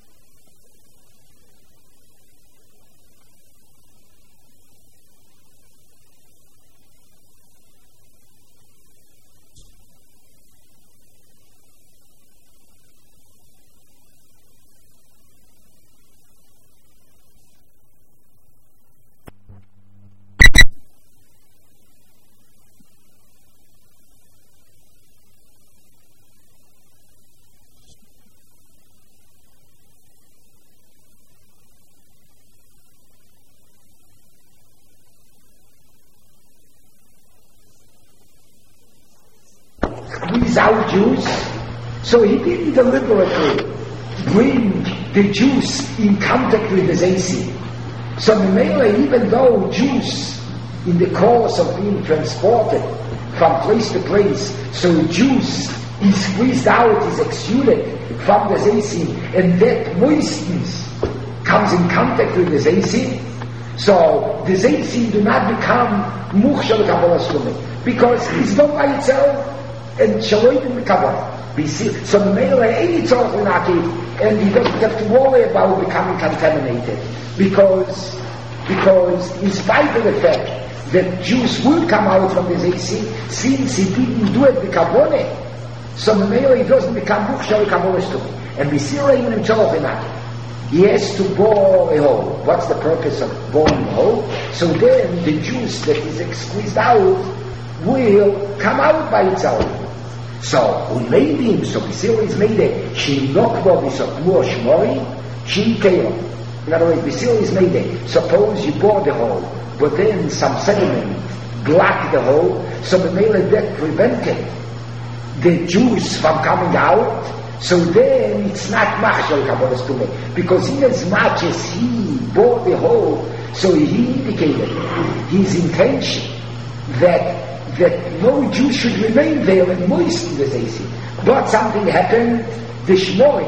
Without juice, so he didn't deliberately bring the juice in contact with the zaysi. So Mimele, even though juice in the course of being transported from place to place, so juice is squeezed out, is exuded from the zaysi, and that moistens, comes in contact with the zaysi. So the zaysi do not become mukhshal kabbalah because it's not by itself. And shaloid in the Kabbalah. So Mele any tzorach l'naki, and he doesn't have to worry about becoming contaminated, because because in spite of the fact that juice will come out from the zaysi, since he didn't do it the Kabbalah, so Mele doesn't become mukhshal kabbalah stumi. And Bisira even in tzorach l'naki, he has to bore a hole. What's the purpose of boring a hole? So then the juice that is squeezed out will come out by itself. So, we made him, so Bisil is made a Shinokbo Visotmur Shmori, Shin Keiro. In other words, Bisil is made a, suppose you bore the hole, but then some sediment blocked the hole, so the male that prevented the juice from coming out, so then it's not Machshal Kabbalah Stume, because in as much as he bore the hole, so he indicated his intention that that no juice should remain there and moisten the zaysi. But something happened, the shmori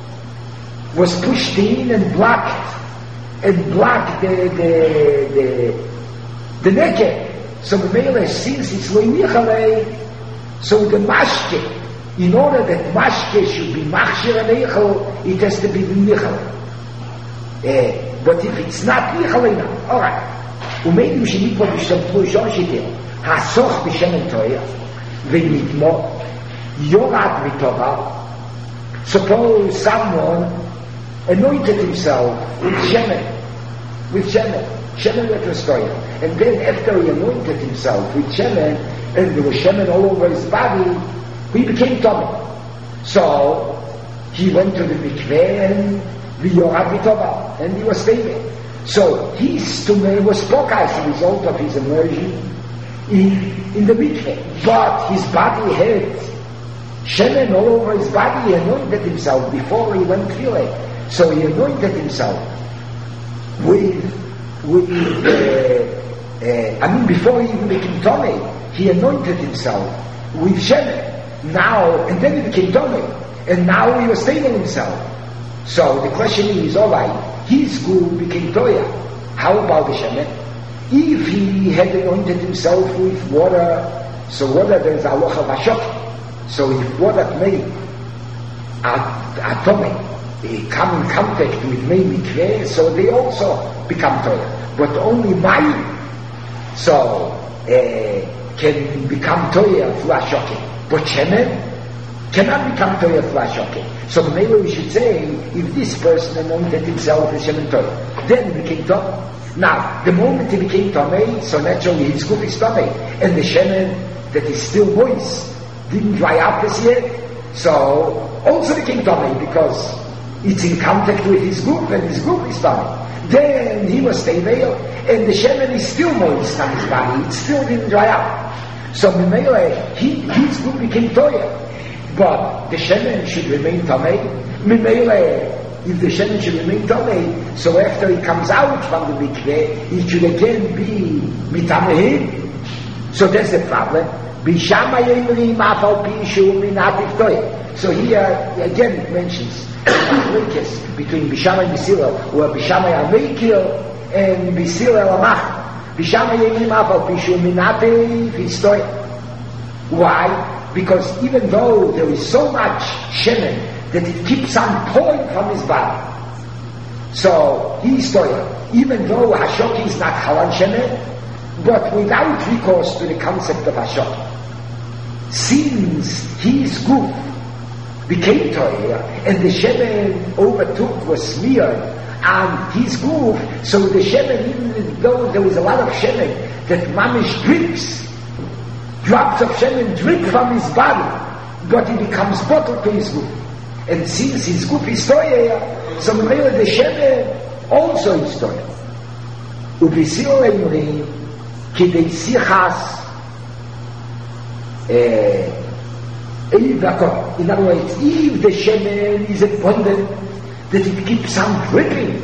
was pushed in and blocked, and blocked the, the, the, the naked. So the male, since it's loinichale, so the mashke, in order that mashke should be machshir and eichel, it has to be nichale. Uh, but if it's not nichale now, alright. Umeidim shenikva b'shtamtu shon shitir. Hasoch b'shemen toya, v'nitmo, yorad mitova. Suppose someone anointed himself with shemen, with shemen, shemen retrostoya, and then after he anointed himself with shemen, and there was shemen all over his body, he became tummy. So he went to the mikveh and v'yorad mitova, and he was staying. So his tummy was spoke as a result of his immersion in, in the mikveh. But his body had shemen all over his body. He anointed himself before he went tefillah. So he anointed himself with, with uh, uh, I mean, before he even became Tomei, he anointed himself with shemen. Now, and then he became Tomei, and now he was staining himself. So the question is, all right, his guf became Toya. How about the shemen? If he had anointed himself with water, so water there is aloha vashok. So if water made a, a Tomei, they come in contact with Mei Mikveh, so they also become Toya. But only Mayim, so uh, can become Toya through Ashokim. But Shemen cannot become Toya through Ashokim. So maybe we should say, if this person anointed himself with Shemen Toya, then he became Toya. Now, the moment he became Tomei, so naturally his guf is Tomei, and the Shemen that is still moist didn't dry up as yet, so also became Tomei because it's in contact with his guf, and his guf is Tomei. Then he was Teveil, and the Shemen is still moist on his body, it still didn't dry up. So Mimele, he, his guf became Toya, but the Shemen should remain Tomei. Mimele, if the Shemen should remain Tomei, so after he comes out from the mikveh, he should again be Mitamehim. So that's the problem. So here again it mentions between Bishamai and Bisila, or Bishamai Amekil and Bisila Lamach. Bishamai Yemim Afal Pishu Minate Vistoy. Why? Because even though there is so much Shemen that it keeps on pouring from his body, so he is Toya. Even though Hashoki is not Halan Shemen, but without recourse to the concept of Hashoki, since his guf became Toya and the Shemen overtook, was smeared on his guf, so the Shemen, even though there was a lot of Shemen that Mamish drips, drops of Shemen drip from his body, but he becomes bottled to his guf. And since his guf is Toya, so the Shemen also is Toya. Ubisio Eimrim, Kidei Sichas, in other words, if the Shemen is abundant, that it keeps on dripping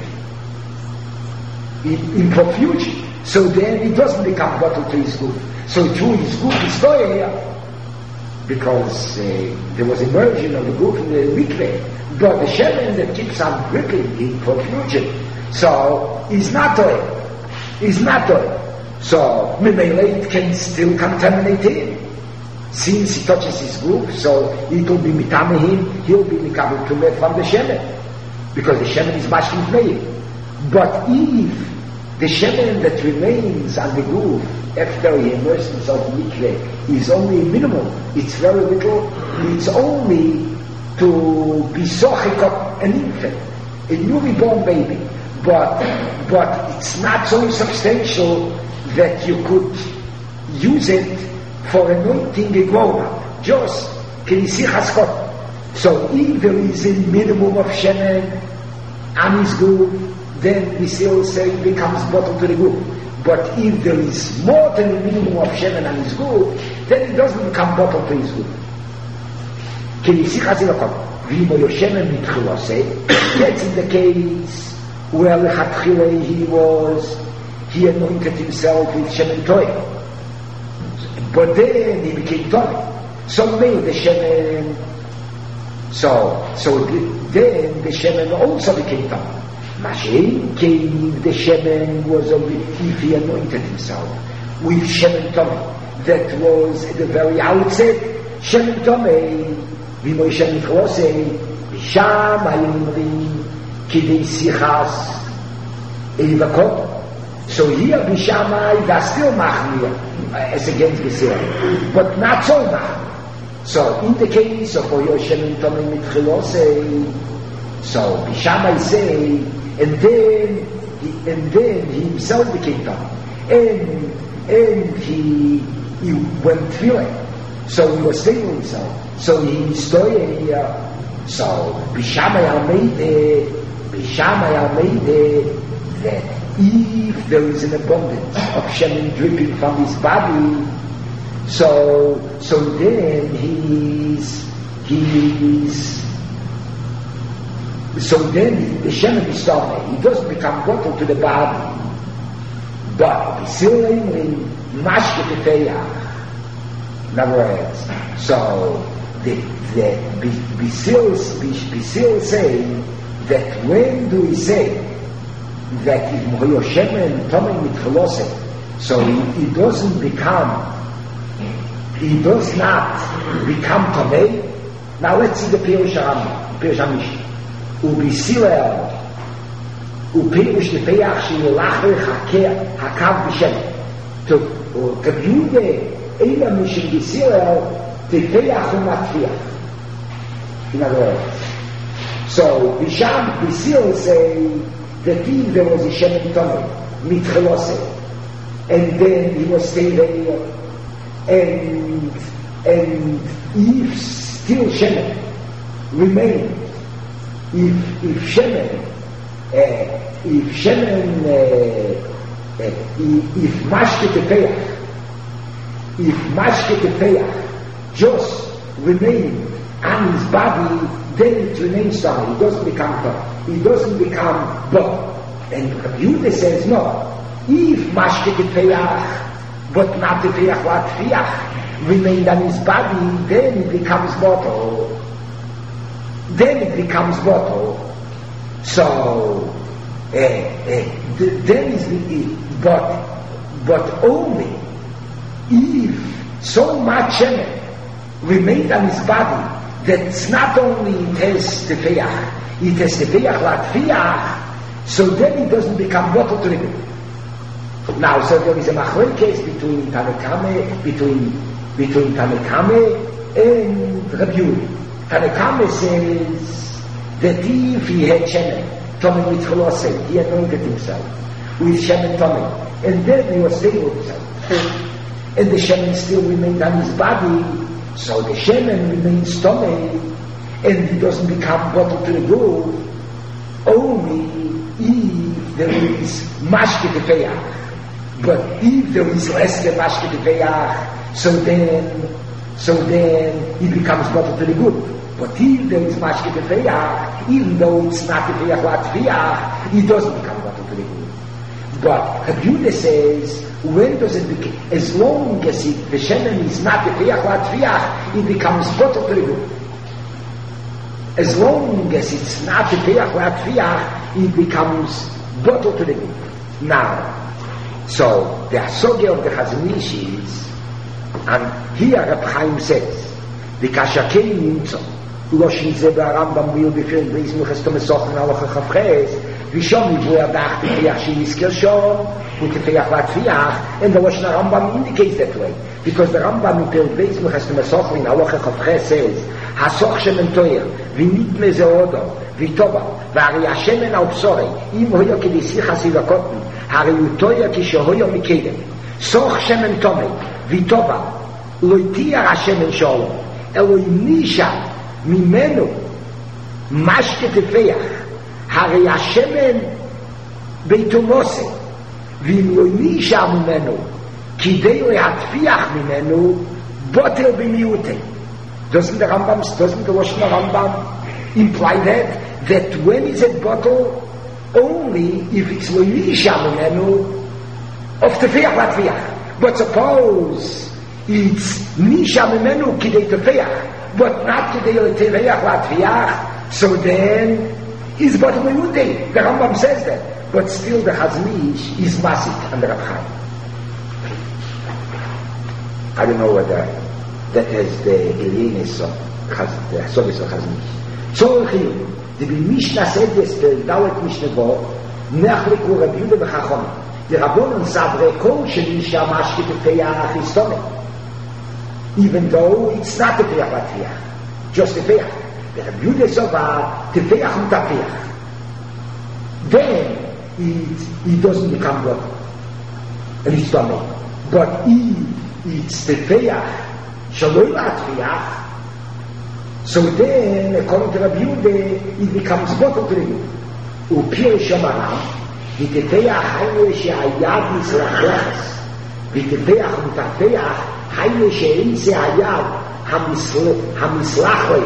in, in profusion, so then it doesn't become bottled to his guf. So through his guf is Toya, because uh, there was immersion of the guf in the mikveh, but the Shemen that keeps on dripping in profusion, so is not Toya, is not Toya. So Mimele it can still contaminate him. Since he touches his guf, so it will be mitamehim, he'll be mikabel tumeh from the Shemen, because the Shemen is mashkin tmeim. But if the Shemen that remains on the guf after he immerses himself in mikveh is only minimal, it's very little, it's only to be sochik up an infant, a newly born baby, but but it's not so substantial that you could use it for anointing a grown-up, just Kinisi Chaskot. So if there is a minimum of Shemen on his guf, then we still say it becomes bottled to the guf. But if there is more than a minimum of Shemen on his guf, then it doesn't become bottled to his guf. Kinisi Chazilakot, Vimo Yoshemen Mitchilose, that's in the case where Lechatchile he was, he anointed himself with Shemen Toya. But then he became Tomei. So made the Shemen. So, so then the Shemen also became Tomei. Mashiach came, the Shemen was only if he anointed himself with Shemen Tomei. That was at the very outset, Shemen Tomei, V'mo Shemen Chlosei, V'sham ha'yimrim, Kidei Sichas, Eivakot. So here Bishamai, they're still Machmir, as against Bisir, but not so Machmir. So in the case of Oyo Shemen Tomei Mitchilosei, so Bishamai say, and then, he, and then he himself became Tomei, and, and he, he went tefillah, so he was staying himself, so he stood here, so Bishamai Almeide, Bishamai Almeide, that if there is an abundance of shemen dripping from his body, so so then he's he's so then the shemen is starting. He doesn't become bottle to the body, but still in mashke tefeach. In other words, so the the Bisil Bisil say that when do we say that if Moyo Shemen Tomei Mitchelose, so he, he doesn't become, he does not become Tomei. Now let's see the Pirush Rambam, Pirush Hamish. Ubisilel, Upirush Tefeach Sheyelachre Hakeh Hakav B'Shem. To Kabyude Eila Mishim Bisilel Tefeach Umatfiach. In other words, so Bisham Bisil say that if there was a Shemen Tomei Mitchelose, and then he was staying there, and and if still Shemen remained, if if Shemen uh, if Shemen uh, uh, if, if Mashke Tefeach if Mashke Tefeach just remained on his body, then it remains down. He doesn't become tough. He doesn't become bone. And Yehuda says no. If Mashke Tefeach, but not Tefeach what Tefeach, remained on his body, then it becomes bottle. Then it becomes bottle. So, uh, uh, th- then is it, but but only if so much shemen remained on his body that it's not only it has tefeach, it has tefeach latfiach, so then it doesn't become bottle to the good. Now, so there is a machlokes case between Tanakame, between between Tanakame and Rabbi Yehuda. Tanakame says that if he had shemen, Tomei with Cholosei, he anointed himself with shemen Tomei, and then he was stable himself, and the shemen still remained on his body. So the shemen remains Tomei, and he doesn't become bottle to the good, only if there is Mashke Tefeach. But if there is less than Mashke Tefeach, so then, so then he becomes bottle to the good. But if there is Mashke Tefeach, even though it's not Tefeach Latfiach, he doesn't become bottle to the good. But Yehuda says, when does it become? As long as it, the shemen is not the tefeach latfiach, it becomes bottle to the good. As long as it's not the tefeach latfiach, it becomes bottle to the good. Now, so the asogya of the Chazon Ish is, and here Reb Chaim says, the kashakei nimtzo, loshin ze b'Rambam will be filled with Beis Milchas Tomesoch and Halacha Chavches. Vishom wo er dachte, Tefeach she'nizker shom, with Tefeach latfiach, and the Lashon Rambam indicates that way, because the Rambam in Perek Beis Milchas Tomesoch in Halacha Chavches says, Hasoch shemen toyer, v'nitme ze odo, v'toba, v'ari hashemen al psorei, im hoyo kedisi chasivakotin, hari hu toyer kishohoyo mikedem, soch shemen tomei, v'toba, loitiyar hashemen sholom, eloi nisha mimenu, mashke tefeach, הרי השמן ביתומוסי, ואם לא נישא ממנו כדי להטפיח ממנו, בוטל במיעוטי. Doesn't the Rambam, doesn't the Lashon Rambam imply that? That when is it bottle? Only if it's lo נישא ממנו of תפיח להטפיח. But suppose it's נישא ממנו כדי תפיח, but not כדי לתפיח להטפיח, so then is but Yehuda. The Rambam says that, but still the Chazon Ish is masik on the Reb Chaim. I don't know whether that is the Elienis of the Hasovis of Chazon Ish. So the Mishnah said this, the Dawet Mishnah Bo, Nechliku Rabbi Yehuda v'Chacham. The Rabbanon Savre Kol Shenisha Mashke Tefeach is Tomei, even though it's not Tefeach Latfiach, just Tefeach. The Rabbi Yehuda Sova Tefeach Utafiach. Then it, it doesn't become bottle, and it's Tomei. But if it's Tefeach Shaloi Latfiach, so then according to Rabbi Yehuda it becomes bottle to the Upir Shamaram, ותפח היינו שהיד מסלחלחס, ותפח ותפח היינו שאין זה היד המסלחלח,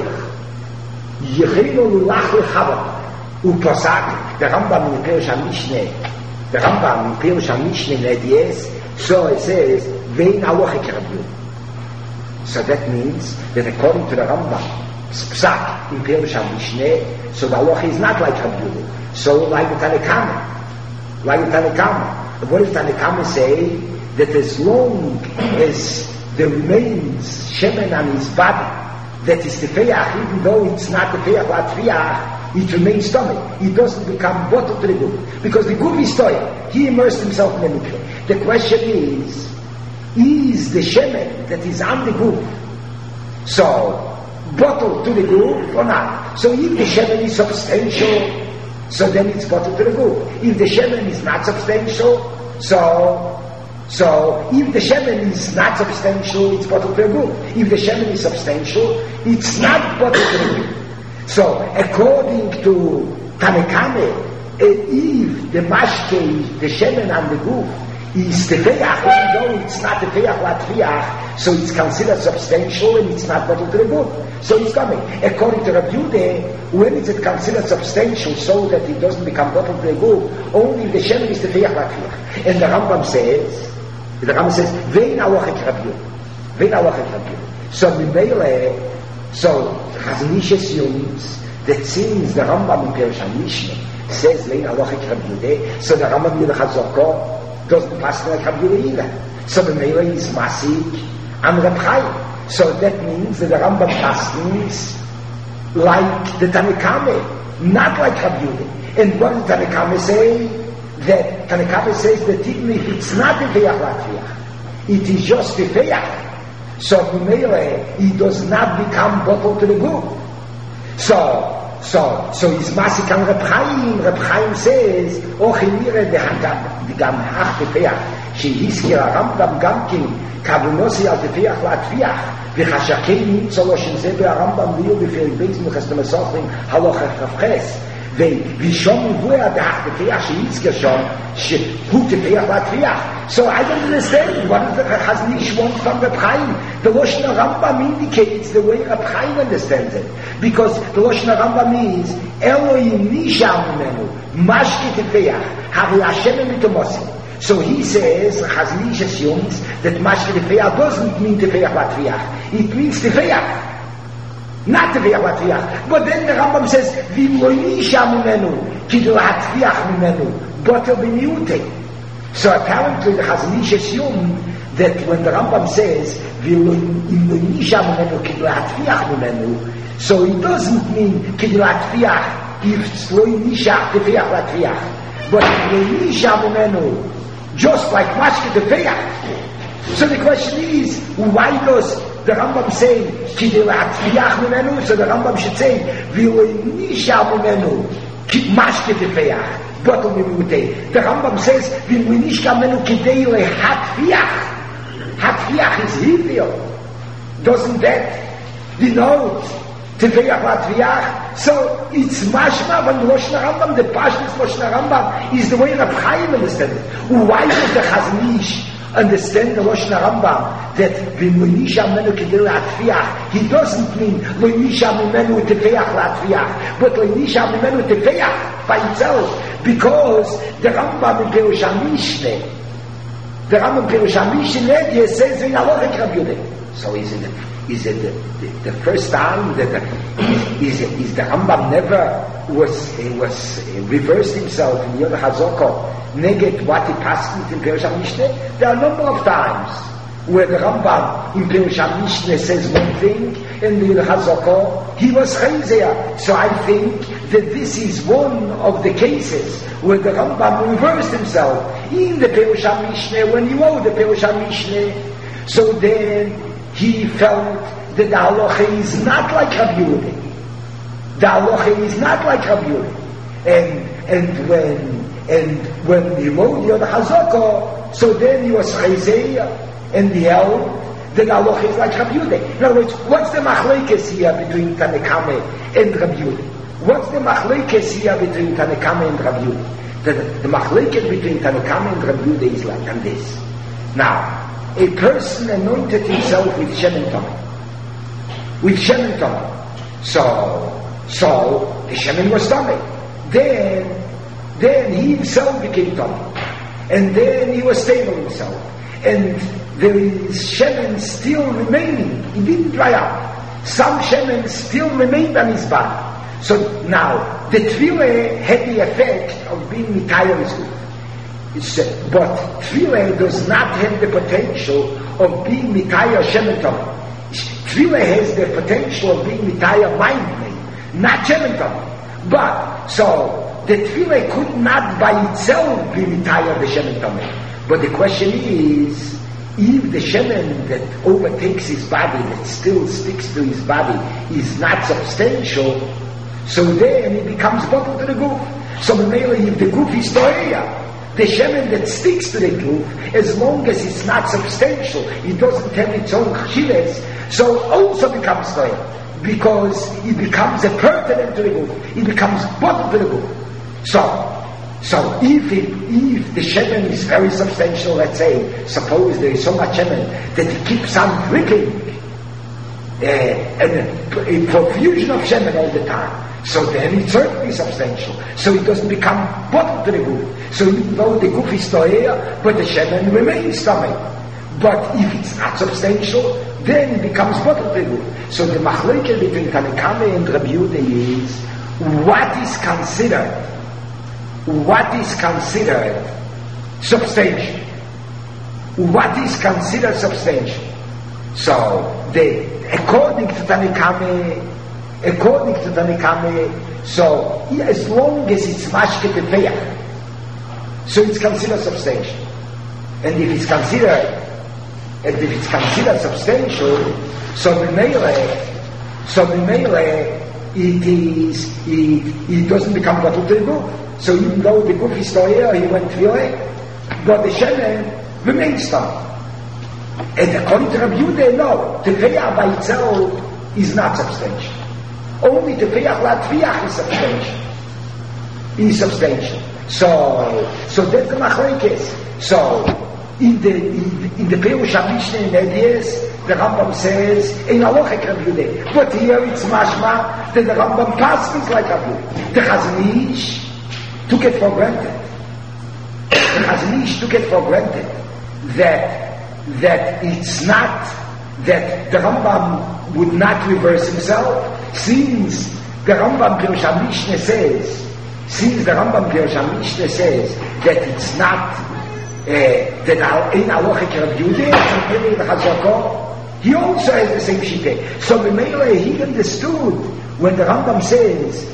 יכינו לולח לחבר. הוא פסק, הרמב"ם מפירוש המשנה, הרמב"ם מפירוש המשנה נדיאס, so it says, vein halacha k'Rabbi Yehuda. So that means that according to the Rambam, psak in Pirush HaMishneh, so the halacha is not like Rabbi Yehuda. So like the Tanakama, like the Tanakama. What does Tanakama say? That as long as there remains shemen on his body, that is tefeach, even though it's not tefeach latviach, it remains stomach. It doesn't become bottled to the guf. Because the guf is toya. He immersed himself in the mikveh. The question is, is the shemen that is on the guf so bottled to the guf or not? So if the shemen is substantial, so then it's bottled to the guf. If the shemen is not substantial, so so if the shemen is not substantial, it's bottled to the guf. If the shemen is substantial, it's not bottled to the guf. So according to Tanakame, if the mashke, the shemen and the guf is tefeach, even though it's not tefeach latviach, so it's considered substantial and it's not bottled to the guf. So it's coming. According to Rabbi Yehuda, when is it considered substantial so that it doesn't become bottled to the guf? Only if the shemen is tefeach latviach. And the Rambam says, the Rambam says, vein halacha k'Rabbi Yehuda. Vein halacha k'Rabbi Yehuda. So Mimele, so Chazon Ish assumes that since the Rambam in Pirush HaMishneh says vein halacha k'Rabbi Yehuda, so the Rambam in the Chazoko doesn't pass like Rabbi Yehuda either. So the Mele is Masik and Reb Chaim. So that means that the Rambam passes like the Tanakame, not like Rabbi Yehuda. And what does Tanakame say? That Tanakame says that even if it's not the Tefeach Latviach, it is just the Tefeach. So Mele, he does not become bottled to the guf. So, so, so he's Masik and Reb Chaim. Reb Chaim says, O chimire degam hach tefeach, shehiskir Rambam gamkin, kavunosi al tefeach latviach, v'chashakein tzoloshin ze be'arambam liu b'feri beis mechastem esochim halocha chavches. ושום מבואה דהך תפייח שיצקר שם שהוא תפייח להטפיח. So I don't understand what does the Chazon Ish want from Reb Chaim. The Lashon Rambam indicates the way Reb Chaim understands it, because the Lashon Rambam means Elohim nisham mimenu mashke tefeyach hari Hashem mitomosim. So he says, Chazon Ish assumes that mashke tefeyach doesn't mean tefeyach latviach, it means tefeyach, not tefeyach latviach. But then the Rambam says v'lo nisham mimenu ki latviach mimenu botel b'miute. So apparently the Chazon Ish assumed that when the Rambam says so it doesn't mean if it's but just like mashke tefeach. So the question is, why does the Rambam say so the Rambam should say mashke tefeach. The Rambam says, Hatfiach is Hivio. Doesn't that denote Tefeach Latviach? So it's Mashma when Lashon Rambam, the Pashtus Lashon Rambam is the way Reb Chaim understands it. Why does the Chazon Ish understand the Lashon Rambam that V'monisha menu kedei Latviach? He doesn't mean Lonisha menu Tefeach Latviach, but Lonisha menu Tefeach by itself. Because the Rambam in Pirush HaMishneh, the Rambam in Pirush HaMishneh says in halacha k'Rabbi Yehuda. So is it is it the, the, the first time that the, is is, is the Rambam never was was reversed himself in Yod HaZoko negate what he passed in Pirush HaMishneh? There are a number of times where the Rambam in Pirush HaMishneh says one thing and the Yod HaZoko he was chayzer. So I think that this is one of the cases where the Rambam reversed himself in the Pirush HaMishneh when he wrote the Pirush HaMishneh. So then he felt that the halacha is not like Rabbi Yehuda. The halacha is not like Rabbi Yehuda. And and when and when he wrote Yod HaZoko, so then he was chayzer and he held that the halacha is like Rabbi Yehuda. In other words, what's the machlekes here between Tanakame and Rabbi Yehuda? What's the machlekes here between Tanakame and Rabbi Yehuda? The, the machleket between Tanukama and Rabbi Yehuda is like and this. Now, a person anointed himself with Shem and Tomei. With Shem and Tomei. So, so, the Shemen was Tomei. Then, then he himself became Tomei. And then he was stable himself. And there is Shemen still remaining. He didn't dry up. Some Shemen still remained on his body. So now, the Tefillah had the effect of being Mitayah his guf. But Tefillah does not have the potential of being Mitayah Shem and Tomei. Tefillah has the potential of being Mitayah mind, not Shem and Tomei. But, so, the Tefillah could not by itself be Mitayah the Shem and Tomei. But the question is, if the Shemen that overtakes his body, that still sticks to his body, is not substantial, so then it becomes bottled to the goof. So mainly if the goof is to'eya, the Shemen that sticks to the goof, as long as it's not substantial, it doesn't have its own chivas, so also becomes to'eya, because it becomes a pertinent to the goof, it becomes bottled to the goof. So, So if it, if the Shemen is very substantial, let's say, suppose there is so much Shemen that it keeps on dripping, uh, and a, a profusion of Shemen all the time, so then it's certainly substantial. So it doesn't become bottled to the goof. So even though the goof is to'eya, but the Shemen remains stomach. But if it's not substantial, then it becomes bottled to the goof. So the machlokes between Tanukama and Rabbi Yehuda is, what is considered what is considered substantial? What is considered substantial? So, the, according to Tanukama, according to Tanukama, so, as long as it's mashke tefeach, so it's considered substantial. And if it's considered, and if it's considered substantial, so the melee, so the melee, it is, it, it doesn't become bottled to the goof. So even though the goof is still here, he went tefillah, but the Shemen remains still. And according to Rabbi Yehuda, no, tefillah by itself is not substantial. Only tefillah latviach is substantial. Is substantial. So, so that's the machlokes. So, in the in, in the Perush HaMishnah in Edias, the Rambam says, in halachic Rabbi Yehuda. But here it's mashma that the Rambam passes like Rabbi Yehuda. The Chazon Ish took it for granted. The Chazon Ish took it for granted that that it's not that the Rambam would not reverse himself, since the Rambam Perush HaMishnah says, since the Rambam Perush HaMishnah says that it's not uh, that in halachic Rabbi Yehuda and in the Chazakah, he also has the same shiteh. So the Meila, he understood when the Rambam says,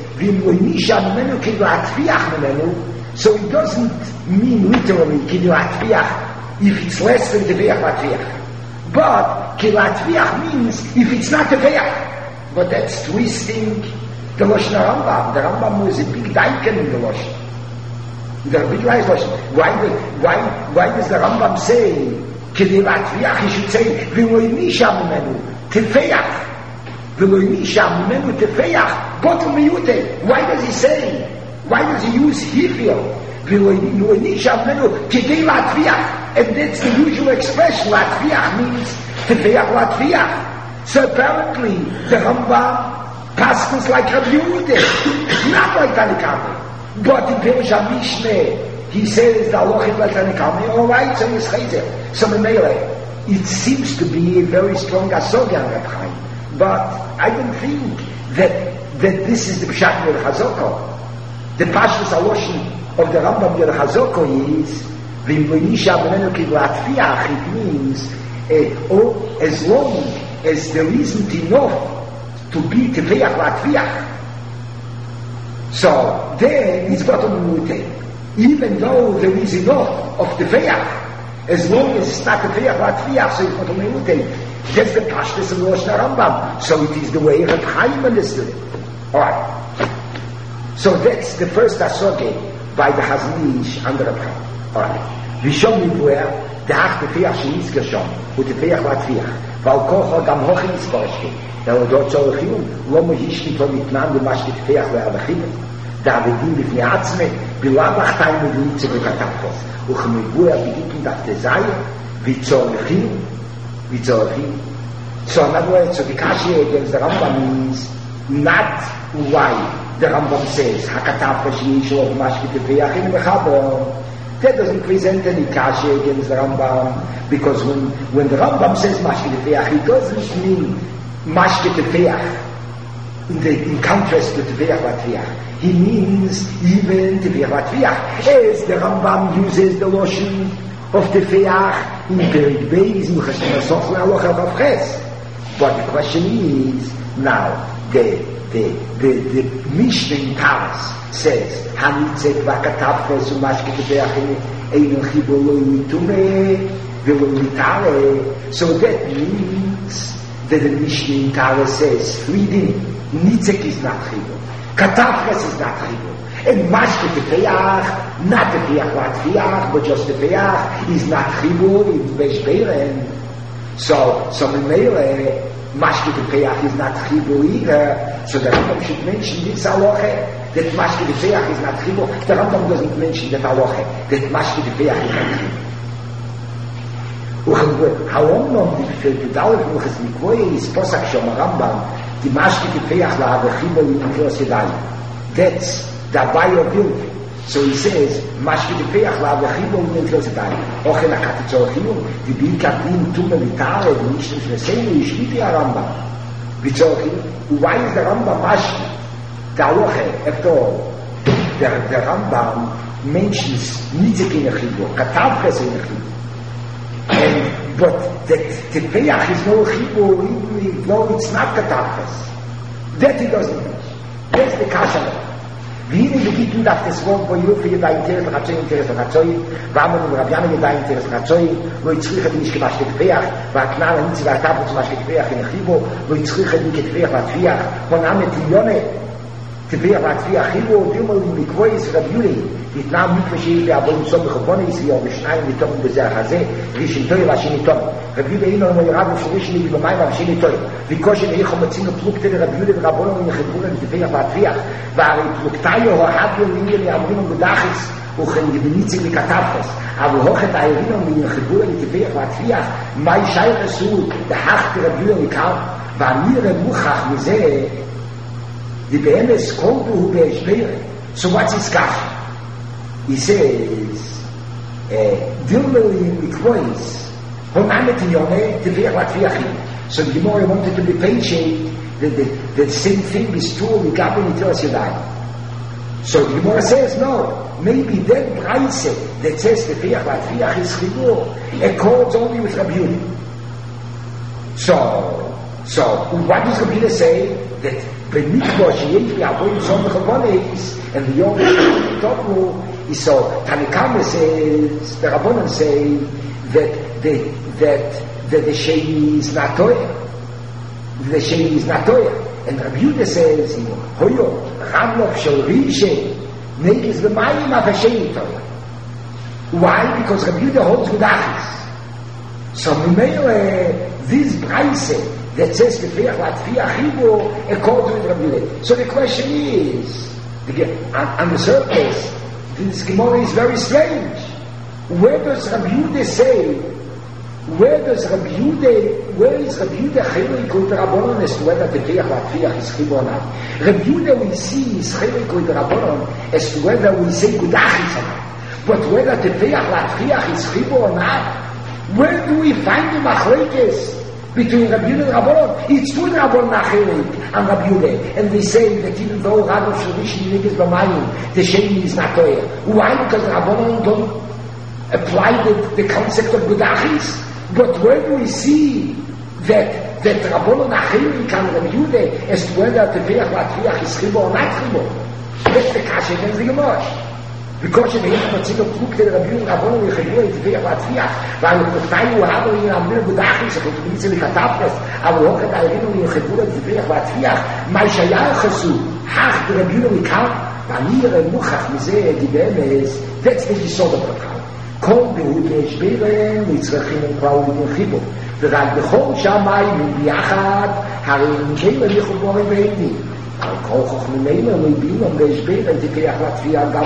so it doesn't mean literally if it's less than teveach latviach. But kilatviach means if it's not teveach. But that's twisting the Lashon Rambam. The Rambam was a big daiken in the Lashon. The big Lashon. Why, why, why does the Rambam say kilatviach? He should say v'loinisha mimenu teveach. V'loinisha mimenu teveach. Bottom miyute. Why does he say? Why does he use hifil? V'loinisha mimenu kidei latviach. And that's the usual expression. Latviach means teveach latviach. So apparently the Rambam passes like Rabbi Yehuda, not like Tanukama. But in Perush HaMishnah, he says the halachic like Tanukama. All right, so he's chayzer. So Memele, it seems to be a very strong asogya on Reb Chaim. But I don't think that that this is the pshat of the Chazoko. The pashtus haloshin of the Rambam of the Chazoko is v'imlonisha b'nenu k'latviach. It means uh, oh, as long as there isn't enough to be teveach latviach, so then it's bottom mute. Even though there is enough of teveach, as long as it's not teveach latviach, so it's bottom mute. That's the pashtus of the Lashon Rambam. So it is the way Reb Chaim understood it. All right. So that's the first asoge by the Chazon Ish and the Reb Chaim. All right. Rishon mivuah the hach teveach sheizker shom uteveach latviach. Weil kocha gam hoch is vorstehen. Da dort soll ich nun, wo man hier steht von mit Namen, du machst die Feach bei Adachim. דאבדים בפני עצמי, בלאו אחתיים מביאים צבוק התפוס. וכמובוי הביגיקים דפתי זייר, ויצורכים, ויצורכים. So in other words, so the Kashi against the Rambam means not why the Rambam says, Hakatav Kashi of Mashki Tefeach in Mechabon. That doesn't present any Kashi against the Rambam, because when, when the Rambam says Mashki Tefeach, he doesn't mean Mashki Tefeach in, the, in contrast to Tefeach Vatviach. He means even Tefeach Vatviach, as the Rambam uses the lotion of Tefeach in Perik Beis, in Chashem HaSoch, L'Alocha Vavches. But the question is, now, the, the, the, the Mishnah in Paris says, Hanitzek Vakatavches Umashke Tepeach Einen Chibur Lo Yitume Velo Yitare. So that means that the Mishnah in Paris says, three din, Nitzek is not Chibur, Katavches is not Chibur, and Mashke Tepeach, not Tepeach Vatviach, but just Tepeach, is not Chibur in Besh Beiren. So, so in Meile, Mashke Tepeach is not Chibur either. So the Rambam should mention this halacha, that Mashke Tepeach is not Chibur. The Rambam doesn't mention that halacha, that Mashke Tepeach is not Chibur. How long the Gedalef Muchas Mikvoye is Posach Shom Rambam, the Mashke Tepeach la have Chibur in Kiros Yadayim. That's the Abaye built. So he says, Mashke Tepeach la have Chibur in Kiros Yadayim. Ochen HaKatitzorchim, the Birkatim Tume Vitale, the Mishnah Shnesenu, Yishviti HaRambam. Vitzorchim, why is the Rambam Mashke? The halacha, after all, the, the Rambam mentions Nitzek in a Chibur, Katavches in a Chibur. And, but the Tepeach is no Chibur, even though it's not Katavches. That he doesn't mention. That's the Kasha. והנה בגיטו דווקא סבוב בו יופי ידע אינטרס לחצוי אינטרס לחצוי ואמרנו ברביאנו ידע אינטרס לחצוי לא יצריך את מי שכבש כתפיח והכנען הניצי והטאפוץ מה שכתפיח ינחליבו לא יצריך את מי כתפיח והתפיח הונם את עליונה תפיח והתפיח חיבו דיומלים לקבויס רביולי התנאם מקווה שיש בעבודים סום בחובונס ויור בשניים ותום בזה החזה ראשון טוי והשני תום רביולי אינו מוירב ופורשני ובמים והשני טוי וכושן איך מצינו פלוגתא לרביולי ורבונו ונחלבו לנו תפיח והתפיח והרי פלוגתאיו ההדו לילי לאמרינו בדחס וכן גבניצים לכתבחס אבל הוכת העירינו ונחלבו לנו תפיח והתפיח מה ישי רסול דחך תרביולי לקר ואני רמוכח מזה דבאמס קולדו הוא בהשפיר. So what's his kasha? He says, Dilmeli Mikvois, Honamet Yone, Teviach Latviachim. So the Gemara wanted to be patient that the, the same thing is true with Gabin Itiras Yadayim. So the Gemara says, no, maybe that Braise that says Teviach Latviach is Chibur, accords only with Rabbi Yehuda. So, so what does Rabbi Yehuda say? That Benitbo Sheyesh Yavoyim Som Bechovonis and the Yom Topru is so. Tanakama says, the Rabbanon say that the that that the Sheni is not Toya. The Sheni is not Toya. And Rabbi Yehuda says, Hoyo Ramlov Shel Rishe Negiz B'Mayim Av Sheni Toya. Why? Because Rabbi Yehuda holds with Achis. So Mimele this Braise that says Tefiach Latviach Chibur according to Rabbi Yehuda. So the question is, again, on, on the surface, this Gemara is very strange. Where does Rabbi Yehuda say? Where does Rabbi Yehuda? Where is Rabbi Yehuda Chelik with Rabbanon as to whether Tefiach Latviach is Chibur or not? Rabbi Yehuda we see is Chelik with Rabbanon as to whether we say Gudachis or not. But whether Tefiach Latviach is Chibur or not, where do we find the Machlekes between Rabbi Yehuda and Rabbanon? It's two Rabbanon Achelik and Rabbi Yehuda, and they say that even though Rabbanon Shalishi Negiz B'Mayim, the Sheni is not Toya. Why? Because Rabbanon don't apply the, the concept of Gudachis. But where do we see that that Rabbanon Achelik and Rabbi Yehuda as to whether Tefiach Latviach is Chibur or not Chibur? That's the Kasha against the Gemara. Because in the end of the book that Rabbi Yehuda Rabbanon Yechidua Tefiach Latviach, while the Ptayim Wahado in Amir Budachis, so to be in the Katapras, our Hokat Ayrin Yechidua Tefiach Latviach, my Shayar Chasu, Hach the Rabbi Yehuda Mikal, Vanir and Muchach Mizeh Dibemes, that's the Yisod of Rakal. Kol Behude Shbeiren, Mitzrachim and Kraul in Chibur. ורק בכל שמיים ביחד, הרי נקיים ליחוד מורים ואידים. כל חוכמנו מבינו בהשבר תפח לתפייה גם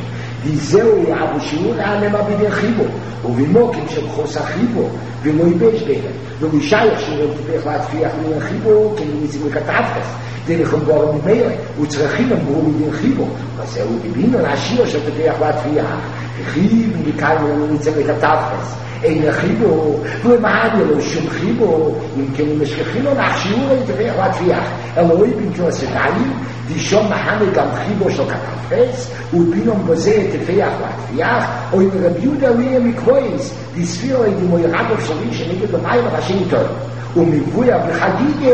וזהו יעבו שיעור העלמה בידי חיבו ובמוקים של חוסר חיבו ולא יבש בהם ומשייך שיעור תפח לתפיח מן חיבו כנמיצים לכתפס דרך אמבור ממילא וצרכים אמברו מדין חיבו וזהו בבינו להשאיר שתפח לתפיח וחיב מכאן ונמיצים לכתפס אין חיבו ומעד לו שום חיבו אם כן משכחים לו להכשירו לתפח לתפיח אלוהי בנקו הסדיים דישון מחנה גם חיבו של כתפס ובינום בזה תפח לתפיח או אם רב יהודה ראה מקבויס דספיר לי דמו ירדו שלי שנגד למים הרשאים טוב ומבויה בחגיגה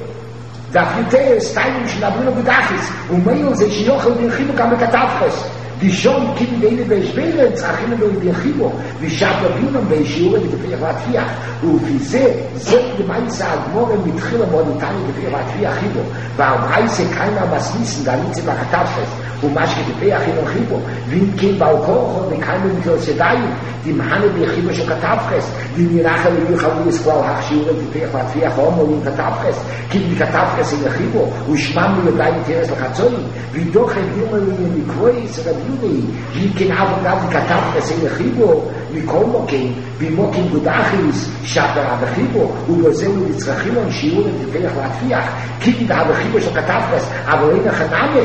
דאפיותי סטיילים שנברינו בדחס ומייל זה שיוכל דרחיבו גם בכתפס דישון כאילו דיילי בהשברת צריכים לו ידחיבו ושאב רבינם בישיעורי בתפח לתפיח ולפי זה זה למעשה הגמורה מתחילה מאוד ניתן לתפח לתפיח חיבו והברייסה קיימה מסמיסן דניצה בכתפס ומשקי תפח חיבו חיבו ואם כן בעל כורחו וקיימה מתלסדיים דמהנה ביחיבו של כתפס דמירחה לביחו יסקואל הכשיעורי בתפח לתפיח הומורים כתפס כי בכתפס אין יחיבו ושמם לידיים תרס לחצויים ודוחת יומר למקרוי סרב יהודי, היא כן עבודה וכתב בסי לחיבו, מכל מוקים, במוקים גודחיס, שבר הבחיבו, ובזהו לצרכים on שיעור לתפח להתפיח, כי דה הבחיבו שכתב בס, אבל אין החנמה,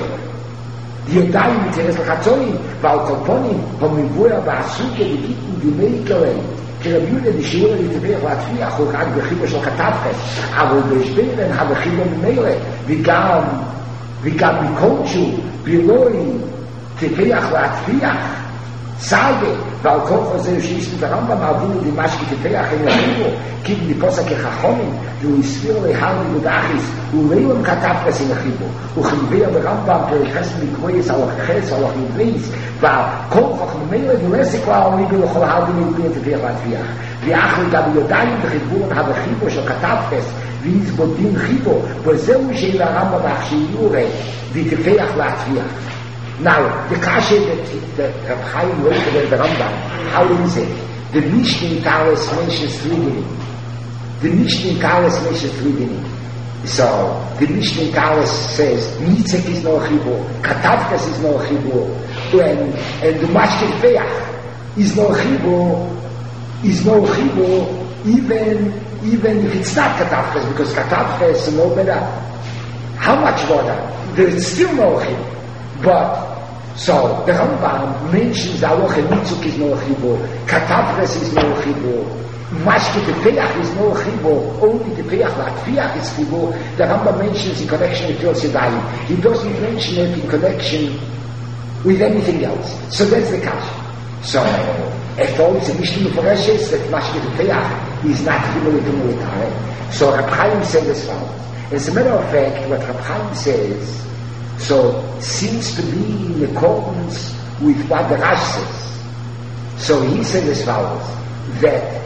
ידיים מתרס לחצויים, ועל קולפונים, המבואה בעסוקה וגיטים דמי כלם, כרב יהודה לשיעור לתפח להתפיח, הוא רק בחיבו של כתב בס, אבל בשברן הבחיבו ממילא, וגם, וגם מקונשו, בלואים, תפח להתפיח, סייבה, ועל כל חוזר שיש את הרמב"ם עבונו דמשקי תפח אין לחיבו, כי מפוסק כחכונים, והוא הסביר להר לימוד אחיס, ולאום כתב כסי לחיבו, הוא חיבר ברמב"ם פרחס מקרויס על החס, על החבריס, וכל חכמי לדולסק כבר ליבו לכל הר לימוד תפח להתפיח, ואחרי גם יודעים בחיבורן הבחיבו של כתב כס, ויזבודין חיבו, וזהו שאלה הרמב"ם אכשיורי, ותפח להתפיח. Now, the kasha that, that Reb Chaim wrote in the Rambam, how is it? The Mishnah in Talis mentions three dinim. The Mishnah in Talis mentions three dinim. So, the Mishnah in Talis says, Nitzek is no chibo, Katavkas is no chibo, and, and the Mashkin Feach is no chibo, is no chibo, even, even if it's not Katavkas, because Katavkas is no better. How much water? There is still no chibo. But, so, the Rambam mentions Aloche Nitzuk is no chibo, Katavres is no chibo, Mashke Tefeach is no chibo, only Tefeach Latfiach is chibo. The Rambam mentions in connection with Yosef Daim. He doesn't mention it in connection with anything else. So that's the kasha. So, after all, it's a Mishnah Mufareshes that Mashke Tefeach is not chibo with the military. So, Reb Chaim said as follows. As a matter of fact, what Reb Chaim says, so seems to be in accordance with what the Rash says. So he said as follows, that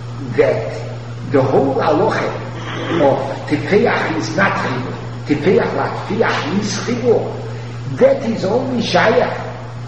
that the whole halacha of Tefeach is not chibo, Tefeach Latfiach is chibo. That is only shayach.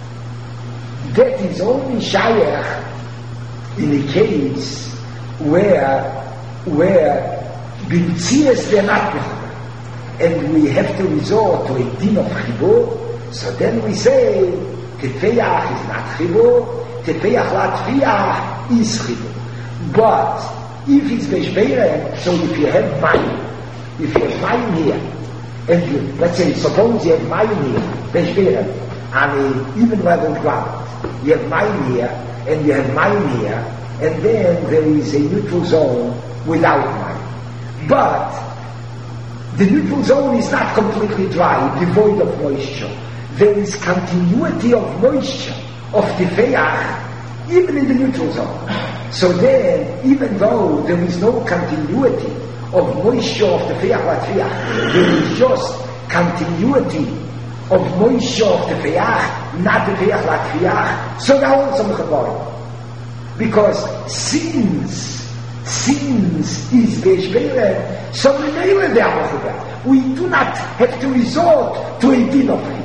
That is only shayach in the case where where b'mtzias they're not chibo. And we have to resort to a din of chibo, so then we say, Tefeach is not chibo, Tefeach Latfiach is chibo. But, if it's Beshberen, so if you have mine, if you have mine here, and you, let's say, suppose you have mine here, Beshberen, on an even level ground, you have mine here, and you have mine here, and then there is a neutral zone without mine. But, the neutral zone is not completely dry, devoid of moisture. There is continuity of moisture, of Tefeach, even in the neutral zone. So then, even though there is no continuity of moisture of Tefeach Latfiach, there is just continuity of moisture of Tefeach, not Tefeach Latfiach, so now also Mechaborim. Because since Since is Beshberen, so we may live there. We do not have to resort to a din of him.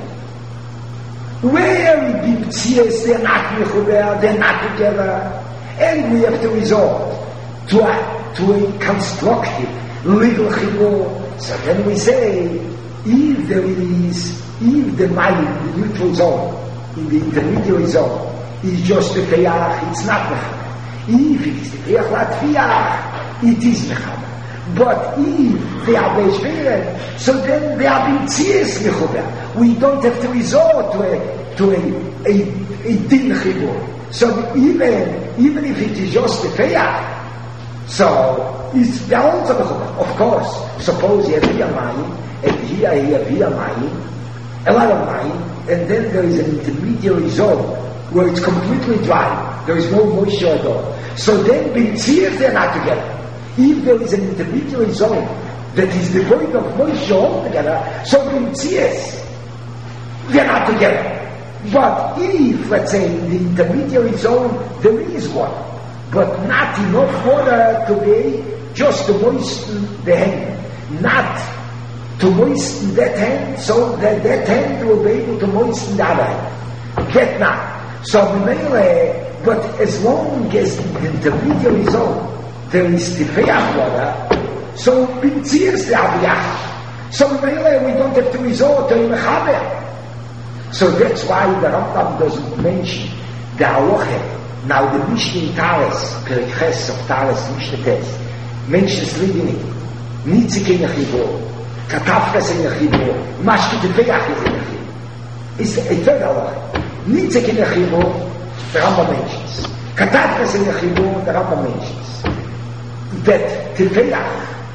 Where Bimtzias, they're not mechuber, they're not together, and we have to resort to a, to a constructive legal chibur. So then we say if there is, if the mind, the neutral zone, in the intermediary zone, is just the Feach, it's not Mechaber. If it is the Feach Latviach, it is Mechaber. But if they are Beishveren, so then they are B'tzias Mechuber. We don't have to resort to a, to a, a, a Din Chibur. So even, even if it is just the Feach, so it's, they are also Mechuber. Of course, suppose you have here Mayim, and here you have here Mayim, a lot of Mayim, and then there is an intermediary zone where it's completely dry. There is no moisture at all. So then B'tzias they're not together. If there is an intermediary zone that is devoid of moisture altogether, so B'tzias they're not together. But if, let's say, in the intermediary zone there is one, but not enough water to be just to moisten the hand, not to moisten that hand, so that that hand will be able to moisten the other hand. Get not. So, but as long as in the intermediary zone there is the Feach water, so B'tzias the Aviyach. So we don't have to resort to Mechaber. So that's why the Rambam doesn't mention the Halacha. Now the Mishnah in Talis, Perikhes of Talis, Mishnah Test, mentions leaving it. Nitzik in Yechibor, Katafres in Yechibor, Mashkit the Feach is in Yechibor. It's a third Halacha. Nitzik in Yechibor, the Rambam mentions. Katafres in Yechibor, the Rambam mentions. That Tefeach,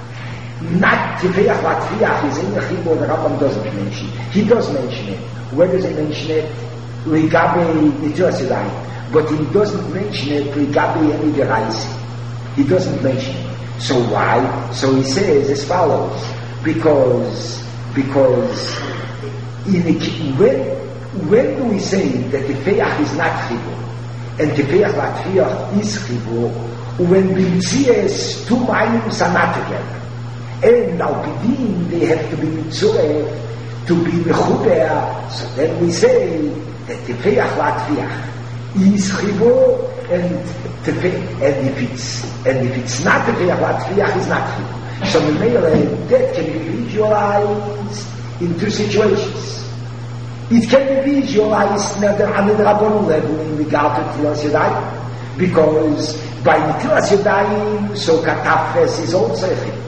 not Tefeach Latviach, is in the Chibur, the Rambam doesn't mention. He does mention it. Where does he mention it? Rigabe Nitilas Yadayim. But he doesn't mention it Rigabe Eni Deraisi. He doesn't mention it. So why? So he says as follows. Because, because in the, when, when do we say that Tefeach is not Chibur and Tefeach Latviach is Chibur? When B'tzias two Mayims are not together. And now B'din, they have to be Mitzoreh, to be Mechuber. So then we say that Tefeach Latviach is Chibur, and Tefeach, and if it's, and if it's not Tefeach Latviach, it's not Chibur. So that can be visualized in two situations. It can be visualized on the Rabbanon level in regard to Nitilas Yadayim, because by Nitilas Yadayim, so Katafres is also a thing.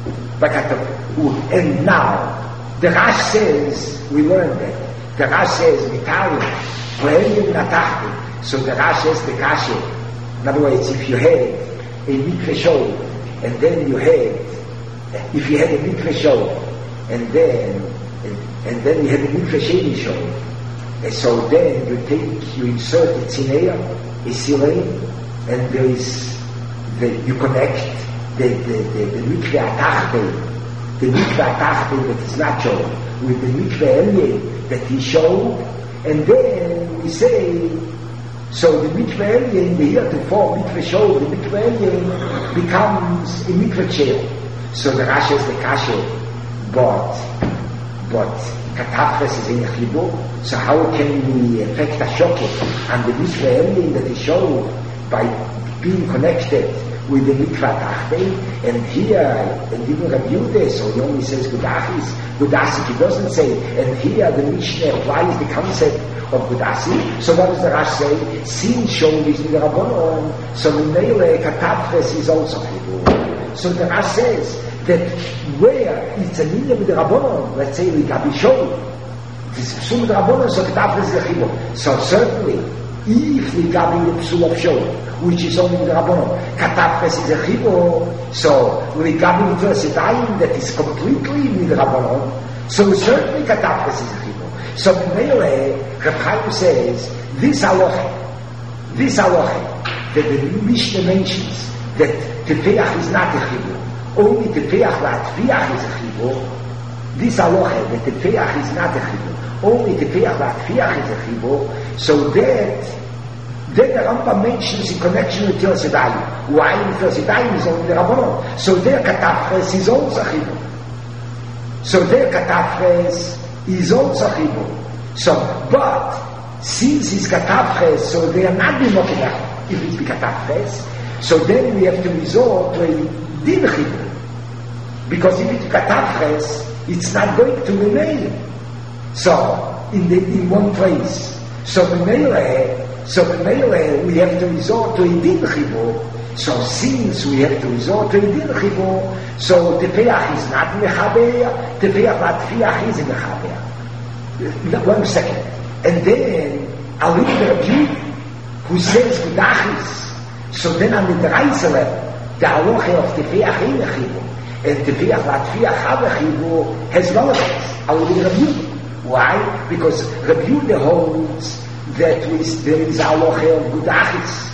And now, the Rash says, we learned that, the Rash says, Mitalim, Kohenim Natachtim. So the Rash says the Kashe. In other words, if you had a mikveh show, and then you had, if you had a mikveh show, and then, and, and then you had a mikveh sheni show, and so then you take, you insert a tzineya, a silay, and there is, the, you connect the, the, the, the mikveh atachte, the mikveh atachte that is not shown, with the mikveh elye that he showed, and then we say, so the mikveh elye in the heretofore mikveh show, the mikveh elye becomes a mikveh chair. So the Rashi is the kashe, but, but Katafres is in a chibur, so how can we affect a shoket and the mikveh elye that is shown by being connected with the mikvah tachtei? And here, and even Rabbi Yehuda, so he only says Gudachis, Gudasik, he doesn't say, and here the Mishnah applies the concept of Gudasi. So what does the Rash say? Sin shown is in the Rabbanon, so the Meile Katafres is also Chibur. So the Rash says that where it's a minyan with the Rabbanon, let's say we Gabi Show, this Psul with the Rabbanon, so Katafres is a Chibur. So certainly, if we Gabi the Psul of Show, which is only the Rabbanon, Katafres is a Chibur, so we Gabi Nitilas Yadayim that is completely with the Rabbanon, so certainly Katafres is a Chibur. So Meile, Reb Chaim says, this halacha, this halacha, that the Mishnah mentions, that Tefeach is not a Chibur, only Tefeach Latviach is a Chibur, this halacha, that Tefeach is not a Chibur, only Tefeach Latviach is a Chibur, so that, then the Rambam mentions in connection with Nitilas Yadayim. Why Nitilas Yadayim is only the Rabbanon? So their Katafres is also Chibur. So their Katafres is also Chibur. So, but, since it's Katafres, so they are not being Mokinach, if it's Katafres, so then we have to resort to a Din Chibur. Because if it's Katafres, it's not going to remain. So, in the, in one place. So, B'meile, so B'meile, we have to resort to a din chibur. So, since we have to resort to a din chibur, so Tefeach is not mechaber, Tefeach Latfiach is mechaber. One second. And then, I'll read the Rabbi, who says Gudachis. So then on the Reise level, the halacha of Tefeach in chibur, and Tefeach Latfiach have chibur has relevance. I will read Rabbi. Why? Because Rabbi Yehuda holds that we, there is a halacha of Gudachis.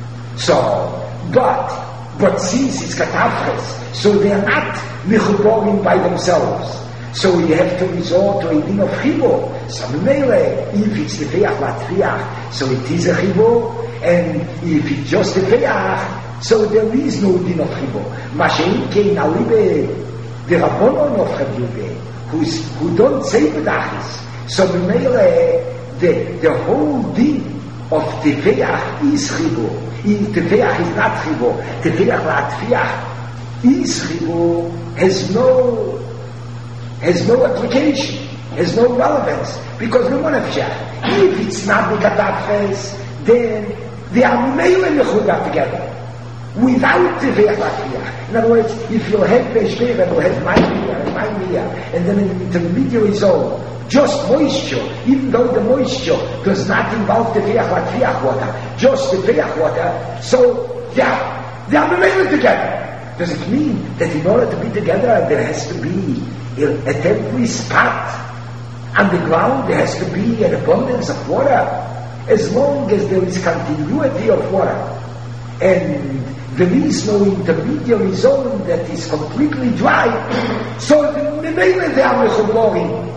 So, but, but since it's Katafres, so they are not mechuborim by themselves. So we have to resort to a din of chibur. So Mele, if it's Tefeach Latfiach, so it is a chibur, and if it's just Tefeach, so there is no din of chibur. Mashein kein alibe, the Rabbanon of Rabbi Yehuda, who's, who don't say Gudachis. So Mele, the, the whole din of Tefeach is chibur. Tefeach is not chibur. Tefeach Latfiach is chibur, has no has no application, has no relevance, because we want to check. If it's not the Katafres, then they are male and Mechuda together, without Tefeach Latfiach. In other words, if you have Peshver and you have Maimia and Maimia, and then in the intermediary zone, just moisture, even though the moisture does not involve Tefeach Latfiach water, just Tefeach water, so they are, they are male together. Does it mean that in order to be together, there has to be at every spot on the ground, there has to be an abundance of water? As long as there is continuity of water and there is no intermediary zone that is completely dry, so maybe they are mechuborim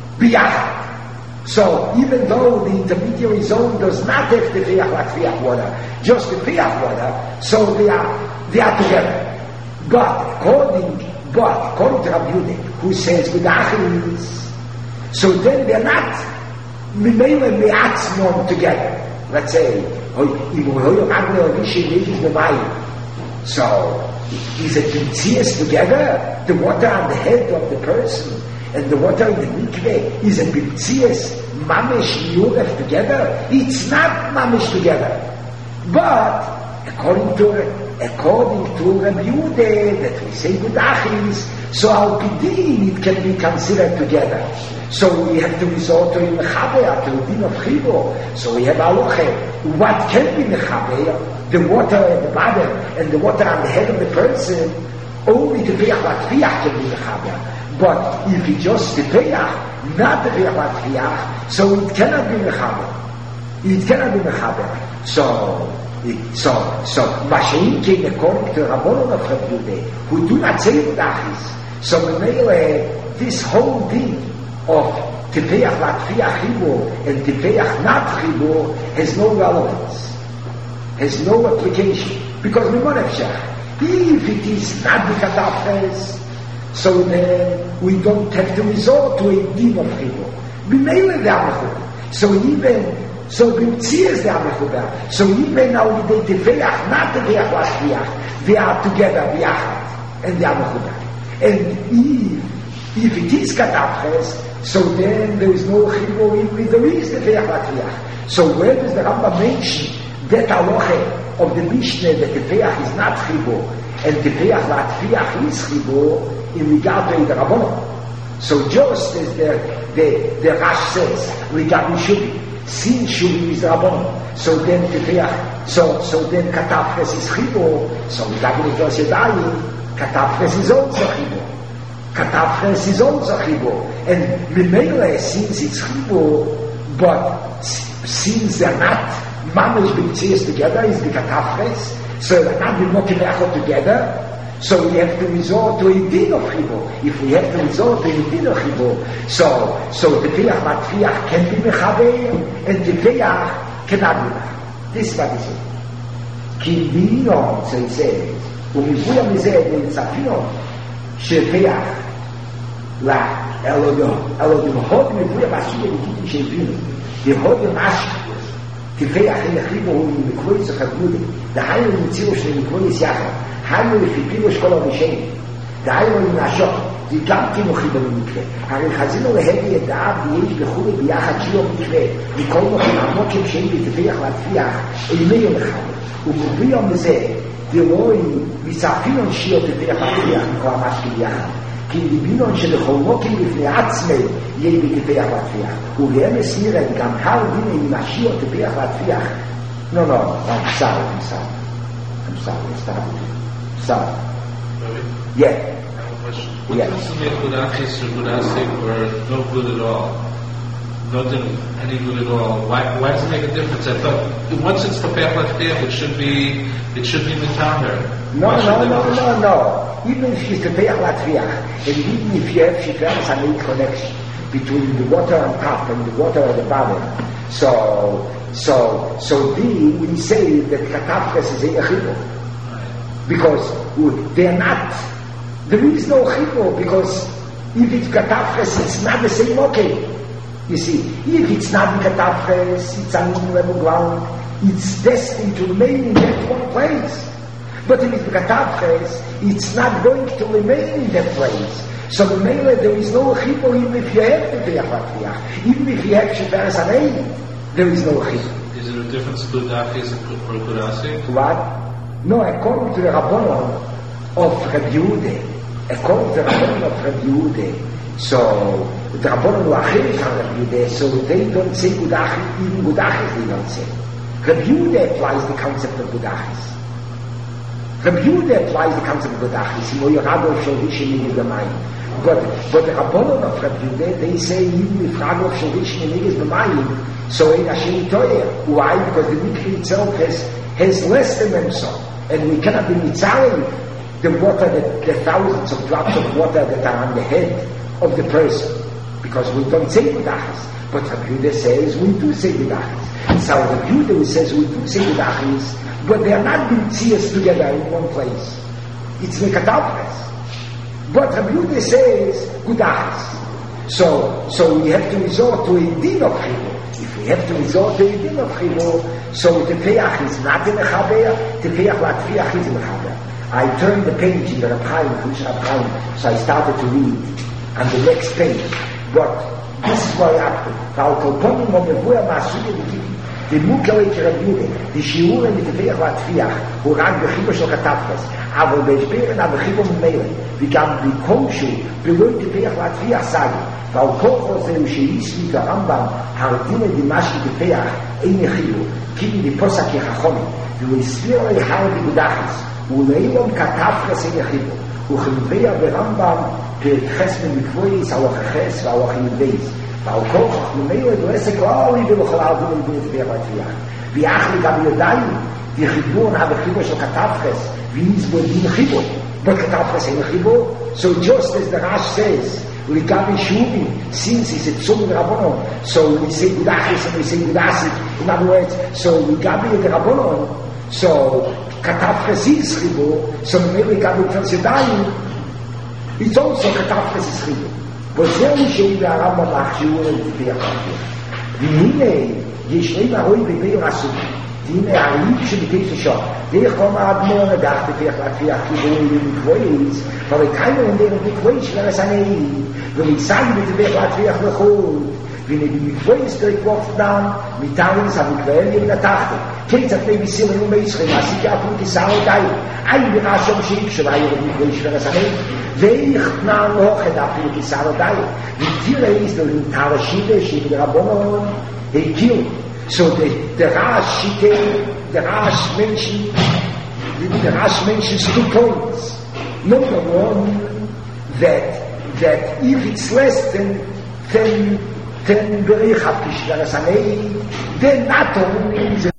biyachad. So even though the intermediary zone does not have the Tefeach Latfiach water, just the Tefeach water, so they are they are together. But according But according to Rabbi Yehuda, who says Gudachis, so then they're not Mimele Me'atzmon together. Let's say, so is it B'tzias together? The water on the head of the person and the water in the mikveh, is it B'tzias Mamesh Yuref together? It's not Mamesh together. But according to According to Rabbi Yehuda, that we say Gudachis, so al pidin it can be considered together. So we have to resort to mechaber, to the din of chibur. So we have halacha. What can be mechaber? The water at the bottom and the water on the head of the person. Only the Tefeach Latfiach can be mechaber. But if it's just the Tefeach, not the Tefeach Latfiach, so it cannot be mechaber. It cannot be mechaber. So. So, so, Mashein came according to Rabbanon of Rabbi Yehuda, who do not say Gudachis. So, this whole thing of Tefeach Latfiach chibur and Tefeach not chibur has no relevance, has no application, because we want to check. If it is not the Katafres, so then we don't have to resort to a din of chibur. We may let them. So even So B'tzias they are mechuber. So even now they Tefeach, not Tefeach Latfiach, they are together biyachad, and they are mechuber. And if if it is Katafres, so then there is no chibur, even there is Tefeach Latfiach. So where does the Rambam mention that halacha of the Mishnah that Tefeach is not chibur and Tefeach Latfiach is chibur in regard to the Rabbanon? So just as the the the Rash says regarding Shubi, since Shubi is Rabbanon, so then Tefeach, so so then Katafres is chibur. So regarding the Rosh Hashanah, Katafres is also chibur. Katafres is also chibur, and Mimele, since it's chibur, but since they're not mamish b'tzias together, is the Katafres, so they're not b'mokim together. So we have to resort to a din of chibur. If we have to resort to a din of chibur, so so the Tefeach Latfiach can be mechaber, and the Tefeach cannot be mechaber. This is what he says. Ki binon, so he says, u'mivuya mizeh v'yitzapino she'Tefeach la elodom elodom hod mivuya b'ashiyah v'kitim she'vino v'hod yomashik Tefeach in the chibur hu mikroyis achadmudim the higher mitzvah shel mikroyis yachad. Hainu lefipirush kol harishayim. דהיינו עם השוק, זה גם כן הוא חיבור במקרה. הרי חזינו להביא ידעה ויש בחולי ביחד שיעור מקרה, מכל מוכן עמוקים שאין בתפיח להטפיח, אימי לך, ומוביל מזה, דרוי מצרפינון שיעור תפיח להטפיח מכל המשקים ביחד. כי ליבינון שבכל מוקים לפני עצמי יהיה בתפיח להטפיח. ובאמס נראה גם הר ביני עם השיעור תפיח להטפיח. No, no, I'm sorry, I'm sorry. I'm sorry, I started. Sorry. Really? Yeah. What Yeah. does make good access or good asik or no good at all? Not any good at all. Why why does it make a difference? I thought once it's Tafech Latfiach, it should be it should be Mitaher. No, no, no, no, no. Even if it's Tafech Latfiach, and even if you have Shifras and a connection between the water on top and the water at the bottom, so so so the we say that Katafres is a chibur because they're not. There is no chibur because if it's Katafres, it's not the same. Okay, you see, if it's not Katafres, it's on level ground. It's destined to remain in that one place. But if it's Katafres, it's not going to remain in that place. So the Mele, there is no chibur even if you have the Tefach, even if you have Sheferes Anei, there is no chibur. Is there a difference between Dachis and Kurasik? What? No, according to the Rabbanon of Rabbi Yehuda, according to the Rabbanon of Rabbi Yehuda, so the Rabbanon were Achirish on Rabbi Yehuda, so they don't say Gudachis, even Gudachis they don't say. Rabbi Yehuda applies the concept of Gudachis. Rabbi Yehuda applies the concept of Gudachis. He will Ragov Sholvishim in the mind. But but the Rabbanon of Rabbi Yehuda, they say even if Ragov Sholvishim is the mind, so in Hashem Toyer. Why? Because the mikveh itself has has less than Memson, and we cannot be mitzalim the water, that, the thousands of drops of water that are on the head of the person, because we don't say Gudachis. But Rabbi Yehuda says we do say Gudachis. So Rabbi Yehuda says we do say Gudachis, but they are not being seers together in one place. It's Mekatavres. But Rabbi Yehuda says Gudachis. So so we have to resort to a din of chibur. If we have to resort to a din of chibur, so Tefeach is not in the Chaber, Tefeach Latfiach is in the Chaber. I turned the page in the Reb Chaim, Chaim, so I started to read on the next page. But this is what happened. The Mukalei Rabbi Yehuda, the Shiur and the Tefeach Latfiach, who ran the Chibur Shel Katafres, aber bespielen aber Chibur Meile, wie gab die Konshu, below Tefeach Latfiach sagen, weil Kocho zeu sheis mit der Rambam, hardine die Mashi Tefeach, eine Chibur, kibi die Posak Yechachomim, wie Yisrael Yechar B'Gudachis, ולאילום Katafres eine Chibur, וכמביא ברמב"ם פרק חס במקבויס, על החס ועל החיובייס, ועל כל כך ממילא דועסק לא ליבי לכל הערבים ולבי תביע בתביעה. ויח לי גם ידיים, יחיבון הבחיבור של Katafres, ויזבו דין חיבור. But Katafres ain't a chibur. So just as the Rash says, Ligabi Shuvim, since it's a Tzum Rabbanon, so we say Gudachis and we say Gudasik. In other words, so Ligabi the Rabbanon, so Katafres is chibur, so maybe Ligabi Tzelsedayim, it's also Katafres is chibur. But זהו שאין והרמב"ם להכשירו ולתביע חלפיה. והנה, ישרים הרוי בביר הסוגים. והנה הריב שבקייס השור. דרך כל האדמור נדח תפיח להתפיח חיבורים ומקבויס, ורקיינו הם דרך מקבויס שלרס הנעים, ומצאי בתפיח להתפיח לחוד. והנה במקבויס תרקבוף דם, מטארינס המקבואל ימנתחת. כיצת פי ביסירים ומישכם, עשיתי אפילו כשר אותי. אין ברשום שאיק שלה ירד מקבויס שלרס הנעים. ואיך נען הוכד אפילו כשר אותי. ותראה איסטו לנטר השיבה שיבה דרבונון, הכיר. So the, the Rash, the Rash mentioned, the, the Rash mentions two points. Number one, that that if it's less than ten ten Berich HaPishla, then not only is it